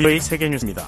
VOA 세계뉴스입니다.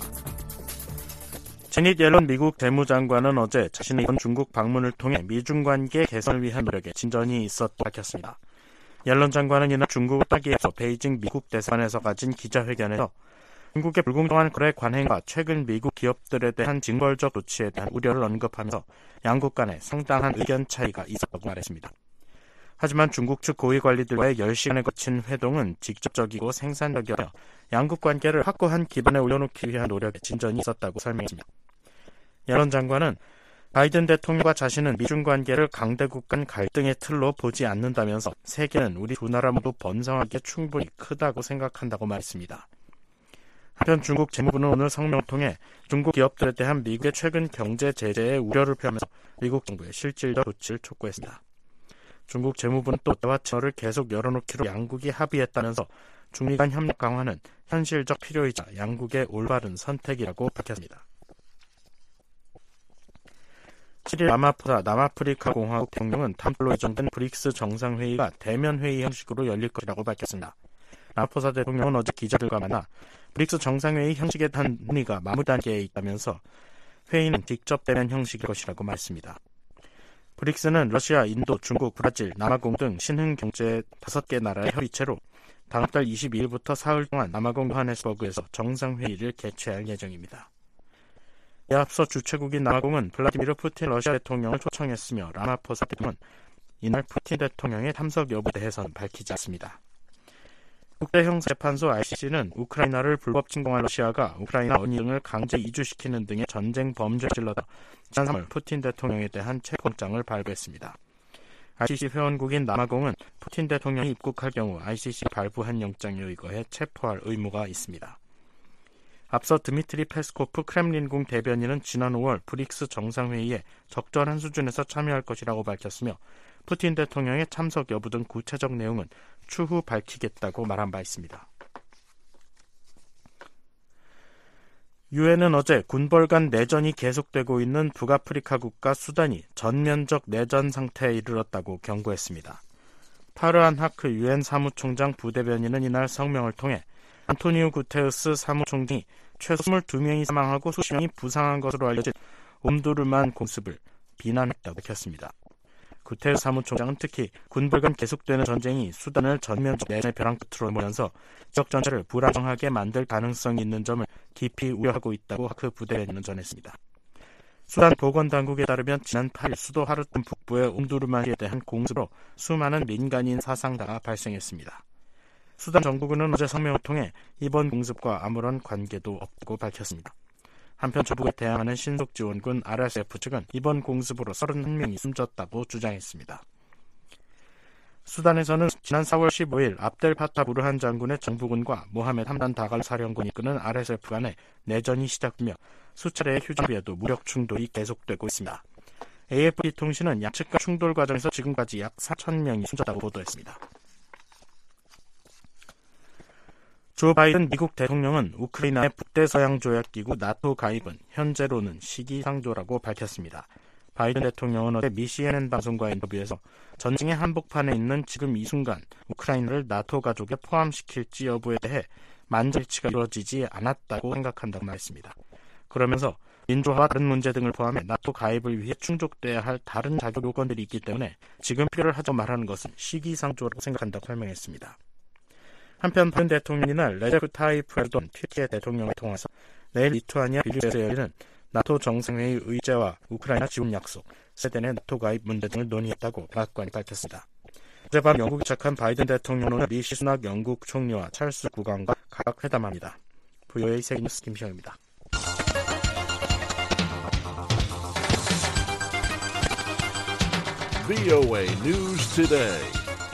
제닛 옐런 미국 재무장관은 어제 자신의 이번 중국 방문을 통해 미중 관계 개선을 위한 노력에 진전이 있었다고 밝혔습니다. 옐런 장관은 이날 중국을 떠나기 앞서 베이징 미국 대사관에서 가진 기자회견에서 중국의 불공정한 거래 관행과 최근 미국 기업들에 대한 징벌적 조치에 대한 우려를 언급하면서 양국 간에 상당한 의견 차이가 있었다고 말했습니다. 하지만 중국 측 고위 관리들과의 10시간에 거친 회동은 직접적이고 생산적이었며 양국 관계를 확고한 기반에 올려놓기 위한 노력에 진전이 있었다고 설명했습니다. 옐런 장관은 바이든 대통령과 자신은 미중 관계를 강대국 간 갈등의 틀로 보지 않는다면서 세계는 우리 두 나라 모두 번성하기에 충분히 크다고 생각한다고 말했습니다. 한편 중국 재무부는 오늘 성명을 통해 중국 기업들에 대한 미국의 최근 경제 제재에 우려를 표하면서 미국 정부의 실질적 조치를 촉구했습니다. 중국 재무부는 또 대화 채널을 계속 열어놓기로 양국이 합의했다면서 중미 간 협력 강화는 현실적 필요이자 양국의 올바른 선택이라고 밝혔습니다. 7일 라마포사 남아프리카 공화국 대통령은 다음 달로 예정된 브릭스 정상회의가 대면회의 형식으로 열릴 것이라고 밝혔습니다. 라마포사 대통령은 어제 기자들과 만나 브릭스 정상회의 형식에 대한 논의가 마무리 단계에 있다면서 회의는 직접 대면 형식일 것이라고 말했습니다. 브릭스는 러시아, 인도, 중국, 브라질, 남아공 등 신흥 경제 5개 나라의 협의체로 다음 달 22일부터 사흘 동안 남아공 요하네스버그에서 정상회의를 개최할 예정입니다. 이에 앞서 주최국인 남아공은 블라디미르 푸틴 러시아 대통령을 초청했으며 라마포사 대통령은 이날 푸틴 대통령의 참석 여부에 대해서는 밝히지 않습니다. 국제형사재판소 ICC는 우크라이나를 불법 침공한 러시아가 우크라이나 어린이 등을 강제 이주시키는 등의 전쟁 범죄를 저질렀다 지난 3월 푸틴 대통령에 대한 체포영장을 발부했습니다. ICC 회원국인 남아공은 푸틴 대통령이 입국할 경우 ICC 발부한 영장에 의거해 체포할 의무가 있습니다. 앞서 드미트리 페스코프 크렘린궁 대변인은 지난 5월 브릭스 정상회의에 적절한 수준에서 참여할 것이라고 밝혔으며 푸틴 대통령의 참석 여부 등 구체적 내용은 추후 밝히겠다고 말한 바 있습니다. 유엔은 어제 군벌 간 내전이 계속되고 있는 북아프리카 국가 수단이 전면적 내전 상태에 이르렀다고 경고했습니다. 파르한 하크 유엔 사무총장 부대변인은 이날 성명을 통해 안토니우 구테우스 사무총장이 최소 22명이 사망하고 수십 명이 부상한 것으로 알려진 옴두르만 공습을 비난했다고 밝혔습니다. 구테우스 사무총장은 특히 군벌 간 계속되는 전쟁이 수단을 전면적 내전의 벼랑 끝으로 몰면서 지역 전체를 불안정하게 만들 가능성이 있는 점을 깊이 우려하고 있다고 그 부대변인은 전했습니다. 수단 보건당국에 따르면 지난 8일 수도 하르툼 북부의 옴두르만시에 대한 공습으로 수많은 민간인 사상자가 발생했습니다. 수단 정부군은 어제 성명을 통해 이번 공습과 아무런 관계도 없다고 밝혔습니다. 한편 조북에 대항하는 신속지원군 RSF 측은 이번 공습으로 31명이 숨졌다고 주장했습니다. 수단에서는 지난 4월 15일 압델파타 부르한 장군의 정부군과 모하메드 함단 다갈 사령군이 이끄는 RSF 간의 내전이 시작되며 수차례의 휴전비에도 무력 충돌이 계속되고 있습니다. AFP 통신은 양측 간 충돌 과정에서 지금까지 약 4,000명이 숨졌다고 보도했습니다. 조 바이든 미국 대통령은 우크라이나의 북대서양조약기구 나토 가입은 현재로는 시기상조라고 밝혔습니다. 바이든 대통령은 어제 미 CNN 방송과의 인터뷰에서 전쟁의 한복판에 있는 지금 이 순간 우크라이나를 나토 가족에 포함시킬지 여부에 대해 만장일치가 이루어지지 않았다고 생각한다고 말했습니다. 그러면서 민주화와 다른 문제 등을 포함해 나토 가입을 위해 충족돼야 할 다른 자격 요건들이 있기 때문에 지금 필요를 하자고 말하는 것은 시기상조라고 생각한다고 설명했습니다. 한편 바이든 대통령이 이날 레제프 타이프 에르도안 튀르키예 대통령을 통해서 내일 리투아니아 빌뉴스에서 열리는 나토 정상회의 의제와 우크라이나 지원 약속, 스웨덴의 나토 가입 문제 등을 논의했다고 백악관이 밝혔습니다. 어젯밤 영국에 도착한 바이든 대통령은 리시 수낙 영국 총리와 찰스 국왕과 각각 회담합니다. VOA 세계뉴스 김시영입니다. VOA News Today.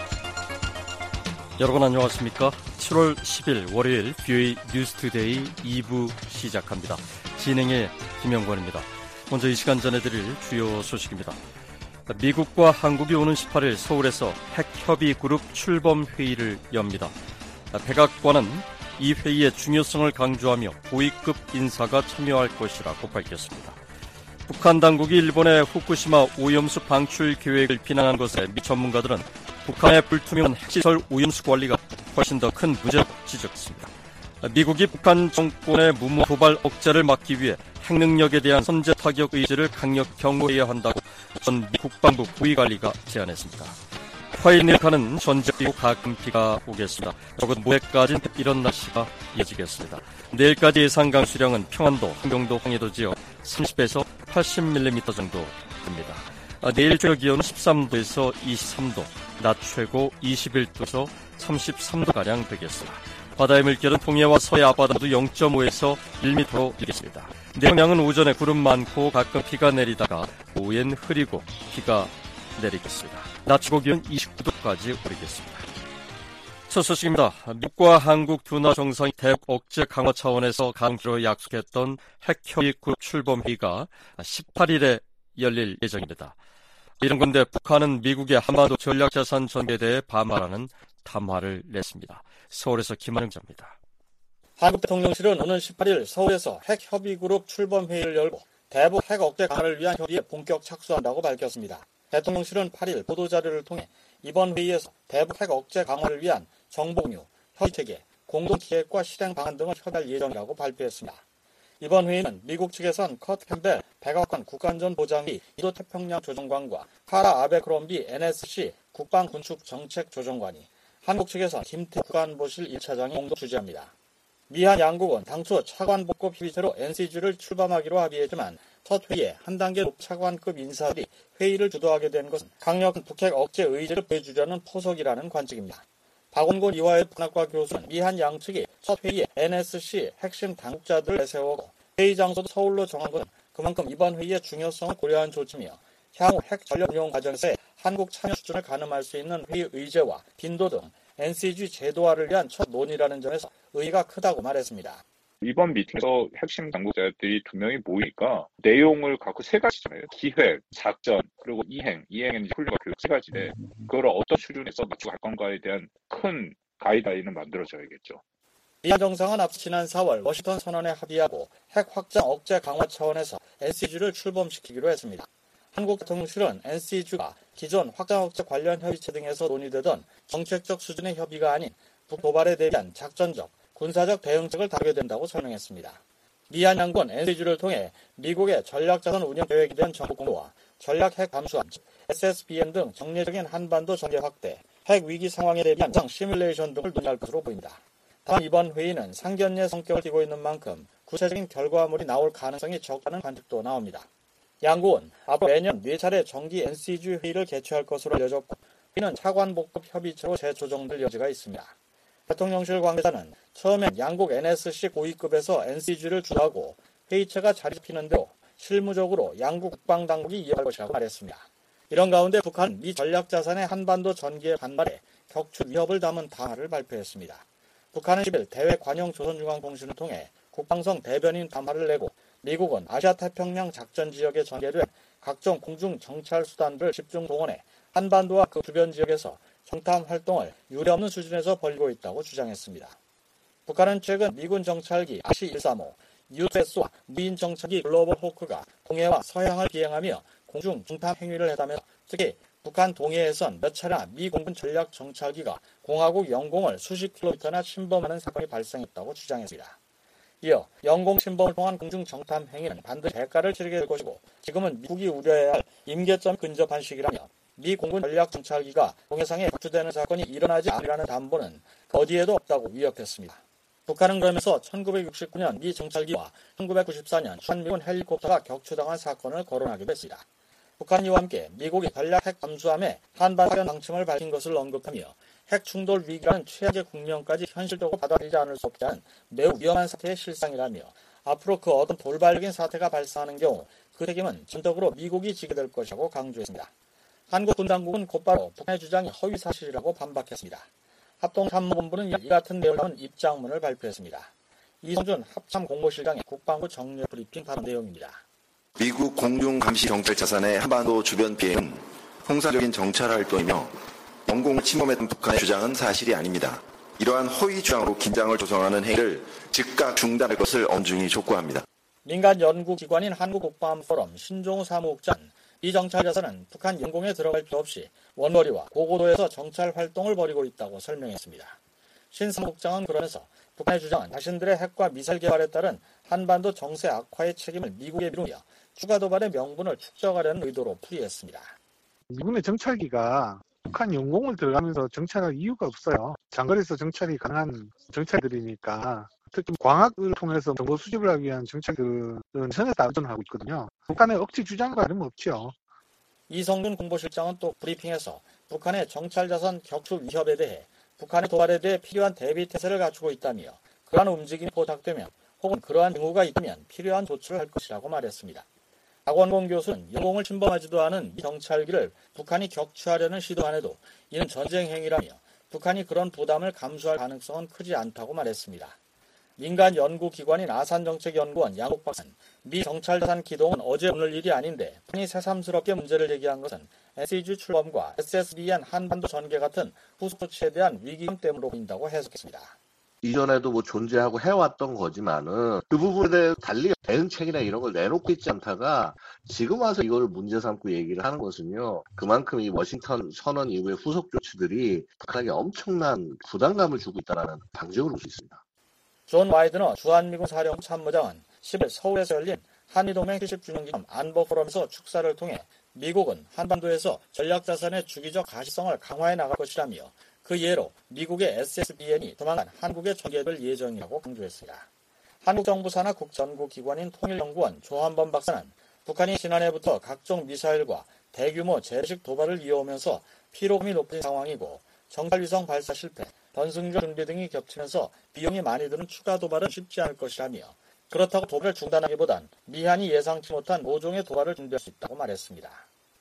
여러분 안녕하십니까? 7월 10일 월요일 VOA 뉴스투데이 2부 시작합니다. 진행의 김영권입니다. 먼저 이 시간 전해드릴 주요 소식입니다. 미국과 한국이 오는 18일 서울에서 핵협의그룹 출범회의를 엽니다. 백악관은 이 회의의 중요성을 강조하며 고위급 인사가 참여할 것이라고 밝혔습니다. 북한 당국이 일본의 후쿠시마 오염수 방출 계획을 비난한 것에 미 전문가들은 북한의 불투명한 핵시설 오염수 관리가 훨씬 더 큰 문제라고 지적했습니다. 미국이 북한 정권의 무모 도발 억제를 막기 위해 핵능력에 대한 선제 타격 의지를 강력 경고해야 한다고 전 미 국방부 부위관리가 제안했습니다. 화요일 내일가는 전제 이후 가끔 비가 오겠습니다. 적어도 모레까지는 이런 날씨가 이어지겠습니다. 내일까지 예상 강수량은 평안도, 함경도, 황해도 지역 30에서 80mm 정도 됩니다. 내일 최고 기온은 13도에서 23도, 낮 최고 21도에서 33도가량 되겠습니다. 바다의 물결은 동해와 서해 앞바다도 0.5에서 1m로 일겠습니다. 내용량은 오전에 구름 많고 가끔 비가 내리다가 오후엔 흐리고 비가 내리겠습니다. 낮 최고 기온 29도까지 오르겠습니다. 첫 소식입니다. 미국과 한국 두 나라 정상이 대북 억제 강화 차원에서 강조로 약속했던 핵협의 그룹 출범 회의가 18일에 열릴 예정입니다. 이런 건데 북한은 미국의 한반도 전략자산 전개에 대해 반발하는 담화를 냈습니다. 서울에서 김한영 기자입니다. 한국 대통령실은 오는 18일 서울에서 핵협의그룹 출범회의를 열고 대북 핵 억제 강화를 위한 협의에 본격 착수한다고 밝혔습니다. 대통령실은 8일 보도자료를 통해 이번 회의에서 대북 핵 억제 강화를 위한 정보 공유, 협의체계, 공동기획과 실행 방안 등을 협의할 예정이라고 발표했습니다. 이번 회의는 미국 측에선 커트 캠벨 백악관 국가안전보장위 인도태평양 조정관과 카라 아베크롬비 NSC 국방군축정책조정관이, 한국 측에선 김태 국가안보실 1차장이 공동 주재합니다. 미한 양국은 당초 차관복급 협의체로 NCG를 출범하기로 합의했지만 첫 회의에 한 단계 높은 차관급 인사들이 회의를 주도하게 된 것은 강력한 북핵 억제 의지를 보여주려는 포석이라는 관측입니다. 박원곤 이화여 북한학과 교수는 미한 양측이 첫 회의에 NSC 핵심 당국자들을 내세우고 회의 장소도 서울로 정한 것은 그만큼 이번 회의의 중요성을 고려한 조치며 향후 핵 전력 운용 과정에서의 한국 참여 수준을 가늠할 수 있는 회의 의제와 빈도 등 NCG 제도화를 위한 첫 논의라는 점에서 의의가 크다고 말했습니다. 이번 미팅에서 핵심 당국자들이 두 명이 모이니까 내용을 갖고 세 가지잖아요. 기획, 작전, 그리고 이행. 이행은 이제 훈련과 교육 세 가지인데 그걸 어떤 수준에서 맞추고 갈 건가에 대한 큰 가이드라인을 만들어줘야겠죠. 미한 정상은 앞서 지난 4월 워싱턴 선언에 합의하고 핵 확장 억제 강화 차원에서 NCG를 출범시키기로 했습니다. 한국 대통령실은 NCG가 기존 확장 억제 관련 협의체 등에서 논의되던 정책적 수준의 협의가 아닌 북 도발에 대한 작전적, 군사적 대응책을 다루게 된다고 설명했습니다. 미한 양국은 NCG를 통해 미국의 전략자산 운영 계획에 대한 정보 공유와 전략 핵 감수함, SSBN 등 정례적인 한반도 전개 확대, 핵 위기 상황에 대비한 시뮬레이션 등을 논의할 것으로 보입니다. 다만 이번 회의는 상견례 성격을 띠고 있는 만큼 구체적인 결과물이 나올 가능성이 적다는 관측도 나옵니다. 양국은 앞으로 매년 4차례 정기 NCG 회의를 개최할 것으로 알려졌고 회의는 차관복급 협의체로 재조정될 여지가 있습니다. 대통령실 관계자는 처음엔 양국 NSC 고위급에서 NCG를 주도하고 회의체가 자리 잡히는 대로 실무적으로 양국 국방당국이 이어갈 것이라고 말했습니다. 이런 가운데 북한은 미 전략자산의 한반도 전개에 반발해 격추 위협을 담은 담화를 발표했습니다. 북한은 10일 대외 관영 조선중앙통신을 통해 국방성 대변인 담화를 내고 미국은 아시아태평양 작전지역에 전개된 각종 공중 정찰 수단들을 집중 동원해 한반도와 그 주변 지역에서 정탐 활동을 유례없는 수준에서 벌이고 있다고 주장했습니다. 북한은 최근 미군 정찰기 RC-135, US와 무인 정찰기 글로벌 호크가 동해와 서해항을 비행하며 공중 정탐 행위를 했다며 특히 북한 동해에선 몇 차례나 미 공군 전략 정찰기가 공화국 영공을 수십 킬로미터나 침범하는 사건이 발생했다고 주장했습니다. 이어 영공 침범을 통한 공중 정탐 행위는 반드시 대가를 치르게 될 것이고 지금은 미국이 우려해야 할 임계점 근접한 시기라며 미 공군 전략 정찰기가 동해상에 격추되는 사건이 일어나지 않으라는 담보는 어디에도 없다고 위협했습니다. 북한은 그러면서 1969년 미 정찰기와 1994년 주한미군 헬리콥터가 격추당한 사건을 거론하기도 했습니다. 북한은 이와 함께 미국이 전략 핵 잠수함에 한반 파견 방침을 밝힌 것을 언급하며 핵 충돌 위기라는 최악의 국면까지 현실적으로 받아들이지 않을 수 없지 않은 매우 위험한 사태의 실상이라며 앞으로 그 어떤 돌발적인 사태가 발생하는 경우 그 책임은 전적으로 미국이 지게 될 것이라고 강조했습니다. 한국 군당국은 곧바로 북한의 주장이 허위 사실이라고 반박했습니다. 합동참모본부는 이 같은 내용을 담은 입장문을 발표했습니다. 이성준 합참공보실장의 국방부 정례 브리핑 발언 내용입니다. 미국 공중감시정찰자산의 한반도 주변 비행은 통상적인 정찰 활동이며 영공을 침범했던 북한의 주장은 사실이 아닙니다. 이러한 허위 주장으로 긴장을 조성하는 행위를 즉각 중단할 것을 엄중히 촉구합니다. 민간 연구기관인 한국국방포럼 신종우 사무국장은 이 정찰자산은 북한 영공에 들어갈 필요 없이 원거리와 고고도에서 정찰 활동을 벌이고 있다고 설명했습니다. 신 사무국장은 그러면서 북한의 주장은 자신들의 핵과 미사일 개발에 따른 한반도 정세 악화의 책임을 미국에 미루며 추가 도발의 명분을 축적하려는 의도로 풀이했습니다. 미군의 정찰기가 북한 영공을 들어가면서 정찰할 이유가 없어요. 장거리에서 정찰이 가능한 정찰들이니까 특히 광학을 통해서 정보 수집을 하기 위한 정찰들은 전혀 다운하고 있거든요. 북한의 억지 주장과 다름없죠. 이성준 공보실장은 또 브리핑에서 북한의 정찰자산 격추 위협에 대해 북한의 도발에 대해 필요한 대비 태세를 갖추고 있다며 그러한 움직임이 포착되면 혹은 그러한 징후가 있다면 필요한 조치를 할 것이라고 말했습니다. 박원봉 교수는 영공을 침범하지도 않은 미 정찰기를 북한이 격추하려는 시도만 해도 이는 전쟁 행위라며 북한이 그런 부담을 감수할 가능성은 크지 않다고 말했습니다. 민간 연구기관인 아산정책연구원 양옥 박사는 미 정찰자산 기동은 어제 오늘 일이 아닌데 북한이 새삼스럽게 문제를 제기한 것은 NCG 출범과 SSBN 한반도 전개 같은 후속 조치에 대한 위기감 때문으로 보인다고 해석했습니다. 이전에도 존재하고 해왔던 거지만은 그 부분에 대해 달리 대응책이나 이런 걸 내놓고 있지 않다가 지금 와서 이걸 문제 삼고 얘기를 하는 것은요. 그만큼 이 워싱턴 선언 이후의 후속 조치들이 북한에게 엄청난 부담감을 주고 있다는 방증을 볼 수 있습니다. 존 와이드너 주한미군 사령부 참모장은 10일 서울에서 열린 한미동맹 70주년 기념 안보 포럼에서 축사를 통해 미국은 한반도에서 전략자산의 주기적 가시성을 강화해 나갈 것이라며 그 예로 미국의 SSBN이 조만간 한국에 전개될 예정이라고 강조했습니다. 한국 정부 산하 국전구기관인 통일연구원 조한범 박사는 북한이 지난해부터 각종 미사일과 대규모 재래식 도발을 이어오면서 피로감이 높은 상황이고 정찰위성 발사 실패, 전승절 준비 등이 겹치면서 비용이 많이 드는 추가 도발은 쉽지 않을 것이라며 그렇다고 도발을 중단하기보단 미한이 예상치 못한 모종의 도발을 준비할 수 있다고 말했습니다.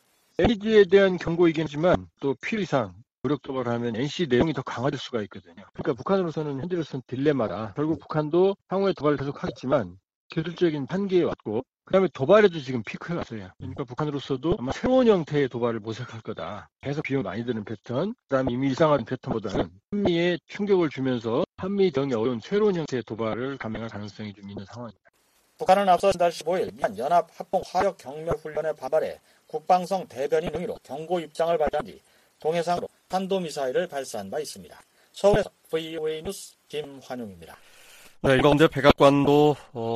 NCG에 대한 경고이긴 하지만 또 필요 이상 무력 도발을 하면 NC 내용이 더 강화될 수가 있거든요. 그러니까 북한으로서는 현재로서는 딜레마다 결국 북한도 향후에 도발을 계속 하겠지만 기술적인 한계에 왔고 그다음에 도발에도 지금 피크가 왔어요. 그러니까 북한으로서도 아마 새로운 형태의 도발을 모색할 거다. 계속 비용이 많이 드는 패턴, 그다음에 이미 일상화된 패턴보다는 한미에 충격을 주면서 한미 대응이 어려운 새로운 형태의 도발을 감행할 가능성이 좀 있는 상황입니다. 북한은 앞서 지난 15일 미한 연합 합동 화력 경멸 훈련에 반발해 국방성 대변인 등으로 경고 입장을 발표한 뒤 동해상으로 탄도미사일을 발사한 바 있습니다. 서울에서 VOA 뉴스 김환용입니다. 네, 이 가운데 백악관도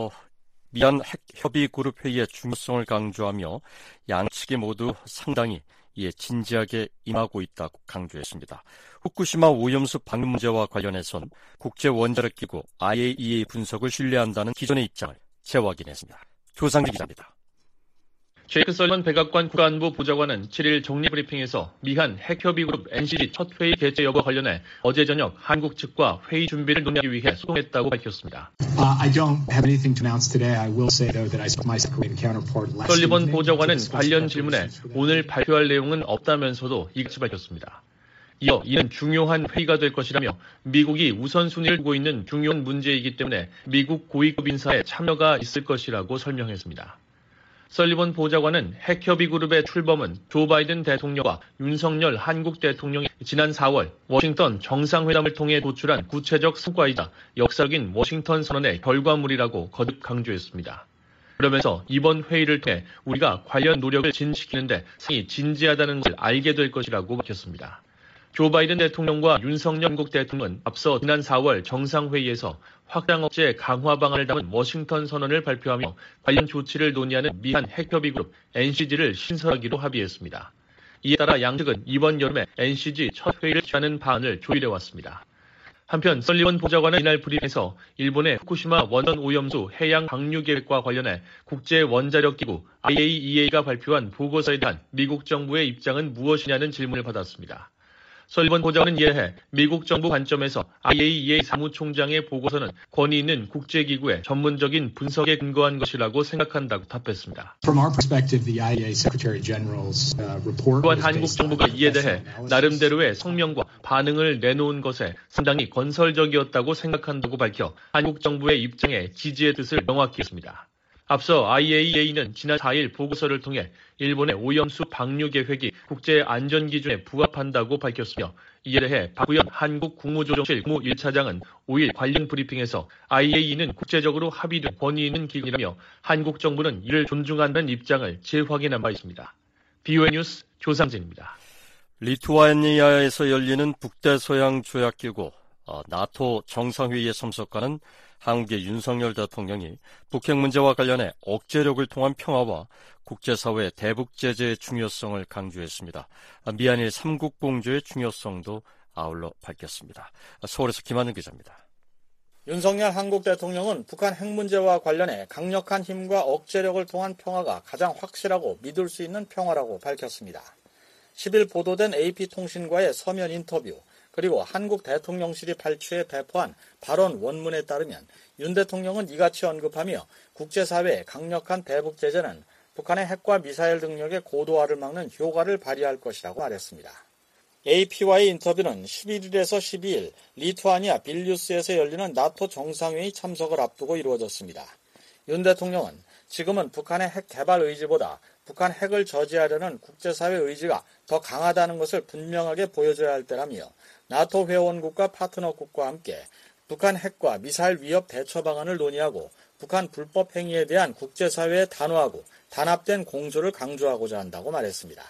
미얀 핵협의그룹 회의의 중요성을 강조하며 양측이 모두 상당히 이에 진지하게 임하고 있다고 강조했습니다. 후쿠시마 오염수 방류 문제와 관련해선 국제원자력기구 IAEA 분석을 신뢰한다는 기존의 입장을 재확인했습니다. 조상진 기자입니다. 제이크 설리번 백악관 국가안보 보좌관은 7일 정례 브리핑에서 미한 핵협의그룹 NCG 첫 회의 개최 여부와 관련해 어제 저녁 한국 측과 회의 준비를 논의하기 위해 소통했다고 밝혔습니다. 설리번 보좌관은 관련 질문에 오늘 발표할 내용은 없다면서도 이같이 밝혔습니다. 이어 이는 중요한 회의가 될 것이라며 미국이 우선순위를 두고 있는 중요한 문제이기 때문에 미국 고위급 인사의 참여가 있을 것이라고 설명했습니다. 설리번 보좌관은 핵협의그룹의 출범은 조 바이든 대통령과 윤석열 한국 대통령이 지난 4월 워싱턴 정상회담을 통해 도출한 구체적 성과이자 역사적인 워싱턴 선언의 결과물이라고 거듭 강조했습니다. 그러면서 이번 회의를 통해 우리가 관련 노력을 진시키는데 상당히 진지하다는 것을 알게 될 것이라고 밝혔습니다. 조 바이든 대통령과 윤석열 한국 대통령은 앞서 지난 4월 정상회의에서 확장 억제 강화 방안을 담은 워싱턴 선언을 발표하며 관련 조치를 논의하는 미한 핵협의그룹 NCG를 신설하기로 합의했습니다. 이에 따라 양측은 이번 여름에 NCG 첫 회의를 취하는 방안을 조율해왔습니다. 한편 설리번 보좌관은 이날 브리핑에서 일본의 후쿠시마 원전 오염수 해양 방류 계획과 관련해 국제원자력기구 IAEA가 발표한 보고서에 대한 미국 정부의 입장은 무엇이냐는 질문을 받았습니다. 설리번 보좌관은 이에 대해 미국 정부 관점에서 IAEA 사무총장의 보고서는 권위 있는 국제기구의 전문적인 분석에 근거한 것이라고 생각한다고 답했습니다. 또한 한국 정부가 이에 대해 나름대로의 성명과 반응을 내놓은 것에 상당히 건설적이었다고 생각한다고 밝혀 한국 정부의 입장에 지지의 뜻을 명확히 했습니다. 앞서 IAEA는 지난 4일 보고서를 통해 일본의 오염수 방류 계획이 국제안전기준에 부합한다고 밝혔으며 이에 대해 박구현 한국 국무조정실 국무 1차장은 5일 관련 브리핑에서 IAEA는 국제적으로 합의된 권위 있는 기관이라며 한국 정부는 이를 존중한다는 입장을 재확인한 바 있습니다. BOA 뉴스 조상진입니다. 리투아니아에서 열리는 북대서양 조약기구 나토 정상회의에 참석하는 한국의 윤석열 대통령이 북핵 문제와 관련해 억제력을 통한 평화와 국제사회의 대북 제재의 중요성을 강조했습니다. 미한일 3국 공조의 중요성도 아울러 밝혔습니다. 서울에서 김한은 기자입니다. 윤석열 한국 대통령은 북한 핵 문제와 관련해 강력한 힘과 억제력을 통한 평화가 가장 확실하고 믿을 수 있는 평화라고 밝혔습니다. 10일 보도된 AP통신과의 서면 인터뷰, 그리고 한국 대통령실이 발췌해 배포한 발언 원문에 따르면 윤 대통령은 이같이 언급하며 국제사회의 강력한 대북 제재는 북한의 핵과 미사일 능력의 고도화를 막는 효과를 발휘할 것이라고 말했습니다. AP와의 인터뷰는 11일에서 12일 리투아니아 빌뉴스에서 열리는 나토 정상회의 참석을 앞두고 이루어졌습니다. 윤 대통령은 지금은 북한의 핵 개발 의지보다 북한 핵을 저지하려는 국제사회 의지가 더 강하다는 것을 분명하게 보여줘야 할 때라며 나토 회원국과 파트너국과 함께 북한 핵과 미사일 위협 대처 방안을 논의하고 북한 불법 행위에 대한 국제사회에 단호하고 단합된 공조를 강조하고자 한다고 말했습니다.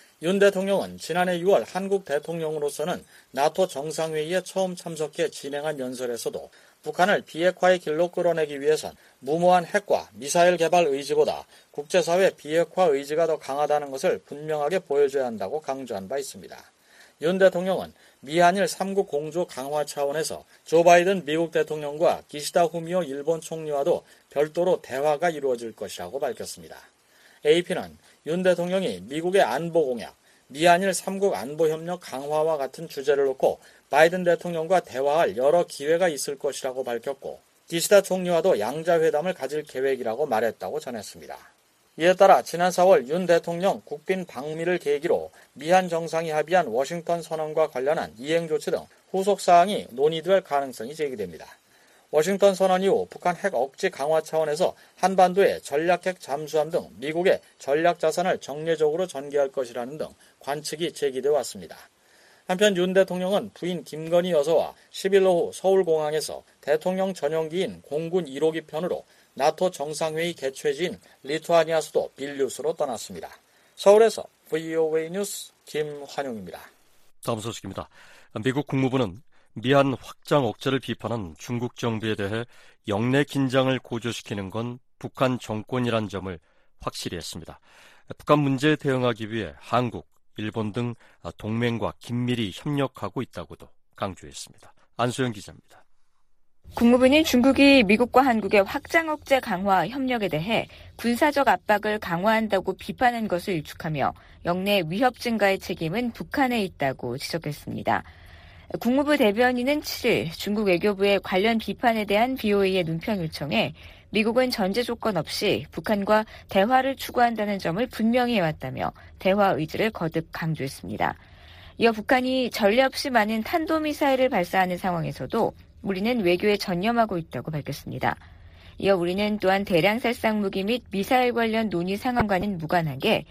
윤 대통령은 지난해 6월 한국 대통령으로서는 나토 정상회의에 처음 참석해 진행한 연설에서도 북한을 비핵화의 길로 끌어내기 위해선 무모한 핵과 미사일 개발 의지보다 국제사회 비핵화 의지가 더 강하다는 것을 분명하게 보여줘야 한다고 강조한 바 있습니다. 윤 대통령은 미한일 3국 공조 강화 차원에서 조 바이든 미국 대통령과 기시다 후미오 일본 총리와도 별도로 대화가 이루어질 것이라고 밝혔습니다. AP는 윤 대통령이 미국의 안보 공약, 미한일 3국 안보협력 강화와 같은 주제를 놓고 바이든 대통령과 대화할 여러 기회가 있을 것이라고 밝혔고 기시다 총리와도 양자회담을 가질 계획이라고 말했다고 전했습니다. 이에 따라 지난 4월 윤 대통령 국빈 방미를 계기로 미한 정상이 합의한 워싱턴 선언과 관련한 이행 조치 등 후속 사항이 논의될 가능성이 제기됩니다. 워싱턴 선언 이후 북한 핵 억제 강화 차원에서 한반도에 전략핵 잠수함 등 미국의 전략 자산을 정례적으로 전개할 것이라는 등 관측이 제기되어 왔습니다. 한편 윤 대통령은 부인 김건희 여사와 10일 오후 서울공항에서 대통령 전용기인 공군 1호기 편으로 나토 정상회의 개최지인 리투아니아 수도 빌뉴스로 떠났습니다. 서울에서 VOA 뉴스 김환용입니다. 다음 소식입니다. 미국 국무부는 미한 확장 억제를 비판한 중국 정부에 대해 영내 긴장을 고조시키는 건 북한 정권이란 점을 확실히 했습니다. 북한 문제에 대응하기 위해 한국, 일본 등 동맹과 긴밀히 협력하고 있다고도 강조했습니다. 안소영 기자입니다. 국무부는 중국이 미국과 한국의 확장 억제 강화 협력에 대해 군사적 압박을 강화한다고 비판한 것을 일축하며 영내 위협 증가의 책임은 북한에 있다고 지적했습니다. 국무부 대변인은 7일 중국 외교부의 관련 비판에 대한 BOA의 논평 요청에 미국은 전제 조건 없이 북한과 대화를 추구한다는 점을 분명히 해왔다며 대화 의지를 거듭 강조했습니다. 이어 북한이 전례 없이 많은 탄도미사일을 발사하는 상황에서도 우리는 외교에 전념하고 있다고 밝혔습니다. 이어 우리는 또한 대량 살상 무기 및 미사일 관련 논의 상황과는 무관하게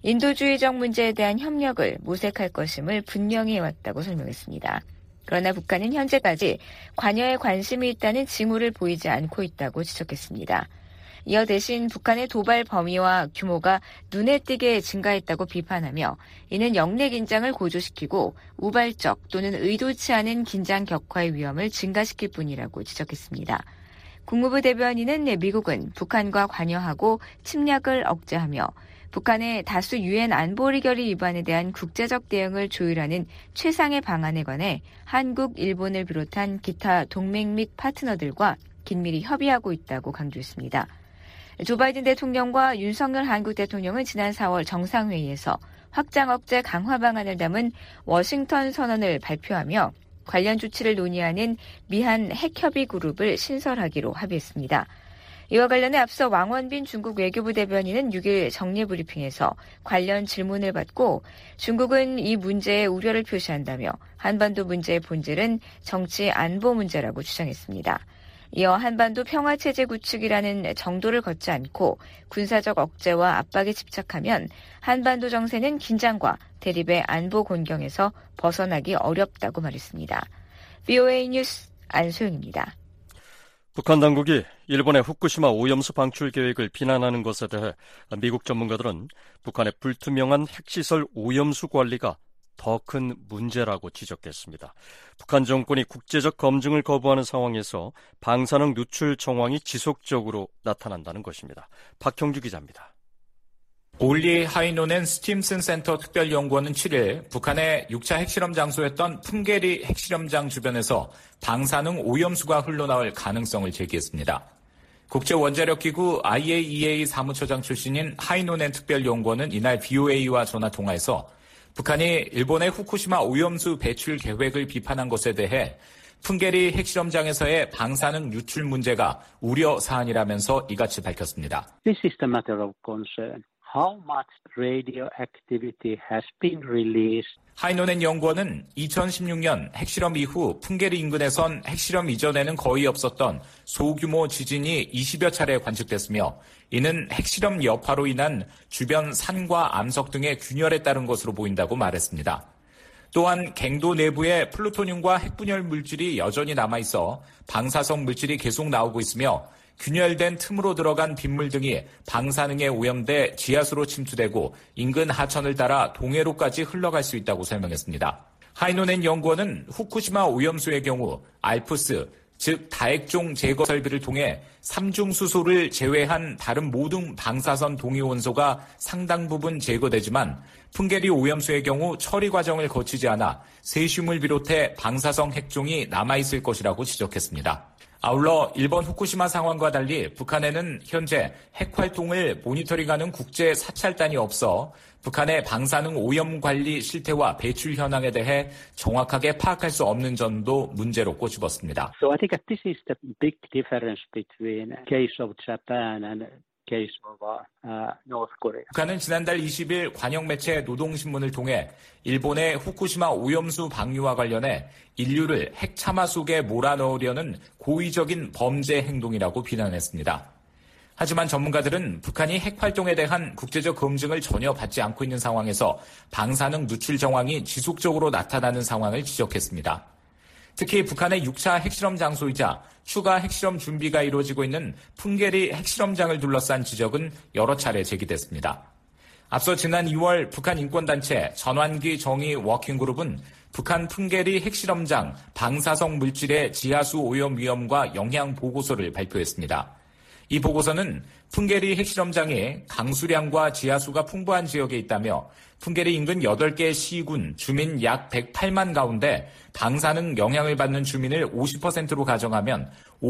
인도주의적 문제에 대한 협력을 모색할 것임을 분명히 해왔다고 설명했습니다. 그러나 북한은 현재까지 관여에 관심이 있다는 징후를 보이지 않고 있다고 지적했습니다. 이어 대신 북한의 도발 범위와 규모가 눈에 띄게 증가했다고 비판하며 이는 영내 긴장을 고조시키고 우발적 또는 의도치 않은 긴장 격화의 위험을 증가시킬 뿐이라고 지적했습니다. 국무부 대변인은 미국은 북한과 관여하고 침략을 억제하며 북한의 다수 유엔 안보리 결의 위반에 대한 국제적 대응을 조율하는 최상의 방안에 관해 한국, 일본을 비롯한 기타 동맹 및 파트너들과 긴밀히 협의하고 있다고 강조했습니다. 조 바이든 대통령과 윤석열 한국 대통령은 지난 4월 정상회의에서 확장 억제 강화 방안을 담은 워싱턴 선언을 발표하며 관련 조치를 논의하는 미한 핵협의 그룹을 신설하기로 합의했습니다. 이와 관련해 앞서 왕원빈 중국 외교부 대변인은 6일 정례브리핑에서 관련 질문을 받고 중국은 이 문제에 우려를 표시한다며 한반도 문제의 본질은 정치 안보 문제라고 주장했습니다. 이어 한반도 평화체제 구축이라는 정도를 걷지 않고 군사적 억제와 압박에 집착하면 한반도 정세는 긴장과 대립의 안보 곤경에서 벗어나기 어렵다고 말했습니다. VOA 뉴스 안소영입니다. 북한 당국이 일본의 후쿠시마 오염수 방출 계획을 비난하는 것에 대해 미국 전문가들은 북한의 불투명한 핵시설 오염수 관리가 더 큰 문제라고 지적했습니다. 북한 정권이 국제적 검증을 거부하는 상황에서 방사능 누출 정황이 지속적으로 나타난다는 것입니다. 박형주 기자입니다. 올리 하이노넨 스팀슨 센터 특별연구원은 7일 북한의 6차 핵실험 장소였던 풍계리 핵실험장 주변에서 방사능 오염수가 흘러나올 가능성을 제기했습니다. 국제원자력기구 IAEA 사무처장 출신인 하이노넨 특별연구원은 이날 BOA와 전화통화에서 북한이 일본의 후쿠시마 오염수 배출 계획을 비판한 것에 대해 풍계리 핵실험장에서의 방사능 유출 문제가 우려 사안이라면서 이같이 밝혔습니다. This is the matter of concern. How much radioactivity has been released? 하이노넨 연구원은 2016년 핵실험 이후 풍계리 인근에선 핵실험 이전에는 거의 없었던 소규모 지진이 20여 차례 관측됐으며 이는 핵실험 여파로 인한 주변 산과 암석 등의 균열에 따른 것으로 보인다고 말했습니다. 또한 갱도 내부에 플루토늄과 핵분열 물질이 여전히 남아있어 방사성 물질이 계속 나오고 있으며 균열된 틈으로 들어간 빗물 등이 방사능에 오염돼 지하수로 침투되고 인근 하천을 따라 동해로까지 흘러갈 수 있다고 설명했습니다. 하이노넨 연구원은 후쿠시마 오염수의 경우 알프스, 즉 다액종 제거 설비를 통해 삼중수소를 제외한 다른 모든 방사선 동위원소가 상당 부분 제거되지만 풍계리 오염수의 경우 처리 과정을 거치지 않아 세슘을 비롯해 방사성 핵종이 남아있을 것이라고 지적했습니다. 아울러 일본 후쿠시마 상황과 달리 북한에는 현재 핵활동을 모니터링하는 국제 사찰단이 없어 북한의 방사능 오염 관리 실태와 배출 현황에 대해 정확하게 파악할 수 없는 점도 문제로 꼬집었습니다. So I think this is the big difference between case of Japan and case of North Korea. 북한은 지난달 20일 관영 매체 노동신문을 통해 일본의 후쿠시마 오염수 방류와 관련해 인류를 핵 참화 속에 몰아넣으려는 고의적인 범죄 행동이라고 비난했습니다. 하지만 전문가들은 북한이 핵활동에 대한 국제적 검증을 전혀 받지 않고 있는 상황에서 방사능 누출 정황이 지속적으로 나타나는 상황을 지적했습니다. 특히 북한의 6차 핵실험 장소이자 추가 핵실험 준비가 이루어지고 있는 풍계리 핵실험장을 둘러싼 지적은 여러 차례 제기됐습니다. 앞서 지난 2월 북한 인권단체 전환기 정의 워킹그룹은 북한 풍계리 핵실험장 방사성 물질의 지하수 오염 위험과 영향 보고서를 발표했습니다. 이 보고서는 풍계리 핵실험장이 강수량과 지하수가 풍부한 지역에 있다며 풍계리 인근 8개 시군 주민 약 108만 가운데 방사능 영향을 받는 주민을 50%로 가정하면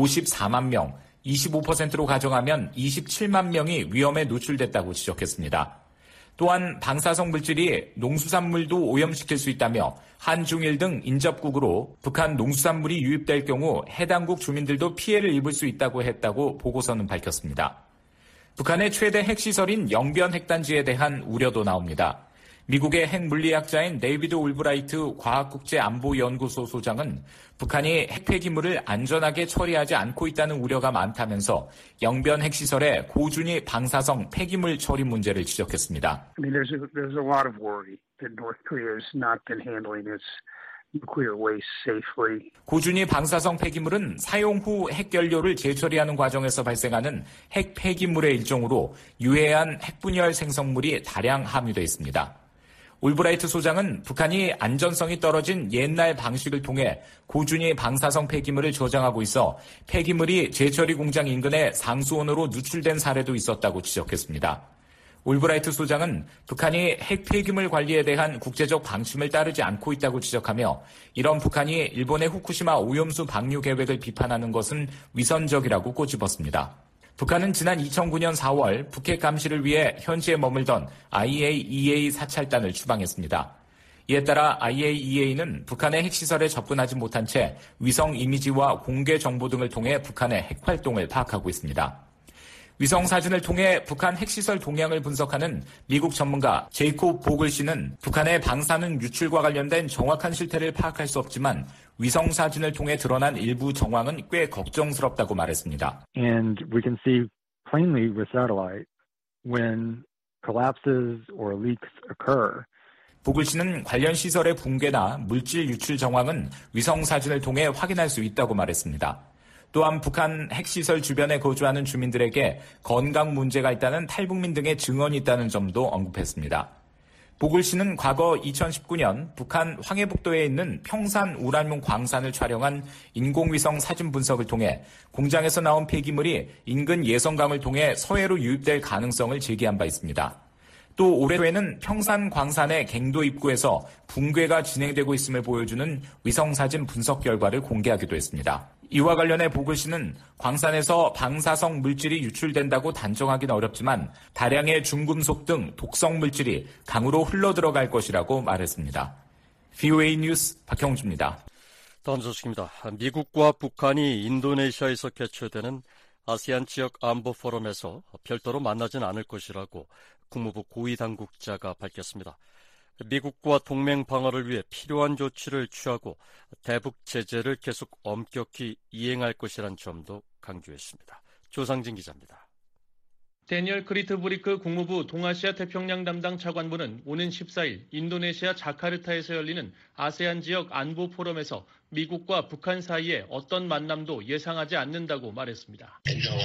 54만 명, 25%로 가정하면 27만 명이 위험에 노출됐다고 지적했습니다. 또한 방사성 물질이 농수산물도 오염시킬 수 있다며 한중일 등 인접국으로 북한 농수산물이 유입될 경우 해당국 주민들도 피해를 입을 수 있다고 했다고 보고서는 밝혔습니다. 북한의 최대 핵시설인 영변 핵단지에 대한 우려도 나옵니다. 미국의 핵물리학자인 데이비드 올브라이트 과학국제안보연구소 소장은 북한이 핵폐기물을 안전하게 처리하지 않고 있다는 우려가 많다면서 영변 핵시설의 고준위 방사성 폐기물 처리 문제를 지적했습니다. I mean, there's a lot of worry that North Korea has not been handling its nuclear waste safely. 고준위 방사성 폐기물은 사용 후 핵연료를 재처리하는 과정에서 발생하는 핵 폐기물의 일종으로 유해한 핵분열 생성물이 다량 함유되어 있습니다. 올브라이트 소장은 북한이 안전성이 떨어진 옛날 방식을 통해 고준위 방사성 폐기물을 저장하고 있어 폐기물이 재처리 공장 인근에 상수원으로 누출된 사례도 있었다고 지적했습니다. 올브라이트 소장은 북한이 핵 폐기물 관리에 대한 국제적 방침을 따르지 않고 있다고 지적하며 이런 북한이 일본의 후쿠시마 오염수 방류 계획을 비판하는 것은 위선적이라고 꼬집었습니다. 북한은 지난 2009년 4월 북핵 감시를 위해 현지에 머물던 IAEA 사찰단을 추방했습니다. 이에 따라 IAEA는 북한의 핵시설에 접근하지 못한 채 위성 이미지와 공개 정보 등을 통해 북한의 핵활동을 파악하고 있습니다. 위성 사진을 통해 북한 핵시설 동향을 분석하는 미국 전문가 제이콥 보글 씨는 북한의 방사능 유출과 관련된 정확한 실태를 파악할 수 없지만 위성 사진을 통해 드러난 일부 정황은 꽤 걱정스럽다고 말했습니다. And we can see plainly with satellite when collapses or leaks occur. 보글 씨는 관련 시설의 붕괴나 물질 유출 정황은 위성 사진을 통해 확인할 수 있다고 말했습니다. 또한 북한 핵시설 주변에 거주하는 주민들에게 건강 문제가 있다는 탈북민 등의 증언이 있다는 점도 언급했습니다. 보글 씨는 과거 2019년 북한 황해북도에 있는 평산 우라늄 광산을 촬영한 인공위성 사진 분석을 통해 공장에서 나온 폐기물이 인근 예성강을 통해 서해로 유입될 가능성을 제기한 바 있습니다. 또 올해 초에는 평산 광산의 갱도 입구에서 붕괴가 진행되고 있음을 보여주는 위성사진 분석 결과를 공개하기도 했습니다. 이와 관련해 보글 씨는 광산에서 방사성 물질이 유출된다고 단정하기는 어렵지만 다량의 중금속 등 독성 물질이 강으로 흘러들어갈 것이라고 말했습니다. VOA 뉴스 박형주입니다. 다음 소식입니다. 미국과 북한이 인도네시아에서 개최되는 아세안 지역 안보 포럼에서 별도로 만나진 않을 것이라고 국무부 고위 당국자가 밝혔습니다. 미국과 동맹 방어를 위해 필요한 조치를 취하고 대북 제재를 계속 엄격히 이행할 것이라는 점도 강조했습니다. 조상진 기자입니다. 데니얼 크리트브리크 국무부 동아시아 태평양 담당 차관보는 오는 14일 인도네시아 자카르타에서 열리는 아세안 지역 안보 포럼에서 미국과 북한 사이에 어떤 만남도 예상하지 않는다고 말했습니다.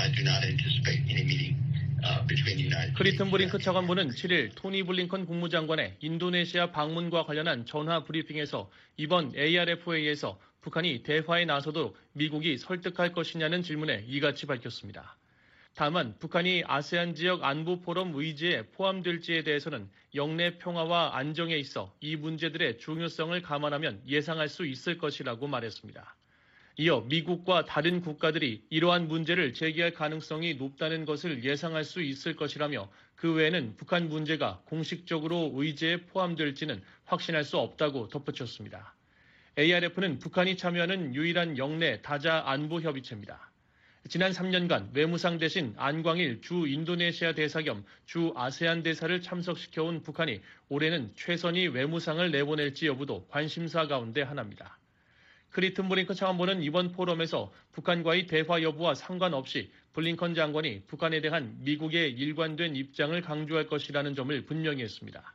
크리튼브링크 차관보는 7일 토니 블링컨 국무장관의 인도네시아 방문과 관련한 전화 브리핑에서 이번 ARF 회의에서 북한이 대화에 나서도록 미국이 설득할 것이냐는 질문에 이같이 밝혔습니다. 다만 북한이 아세안 지역 안보 포럼 의지에 포함될지에 대해서는 영내 평화와 안정에 있어 이 문제들의 중요성을 감안하면 예상할 수 있을 것이라고 말했습니다. 이어 미국과 다른 국가들이 이러한 문제를 제기할 가능성이 높다는 것을 예상할 수 있을 것이라며 그 외에는 북한 문제가 공식적으로 의제에 포함될지는 확신할 수 없다고 덧붙였습니다. ARF는 북한이 참여하는 유일한 영내 다자 안보 협의체입니다. 지난 3년간 외무상 대신 안광일 주 인도네시아 대사 겸 주 아세안 대사를 참석시켜온 북한이 올해는 최선희 외무상을 내보낼지 여부도 관심사 가운데 하나입니다. 크리튼브링크 차관보는 이번 포럼에서 북한과의 대화 여부와 상관없이 블링컨 장관이 북한에 대한 미국의 일관된 입장을 강조할 것이라는 점을 분명히 했습니다.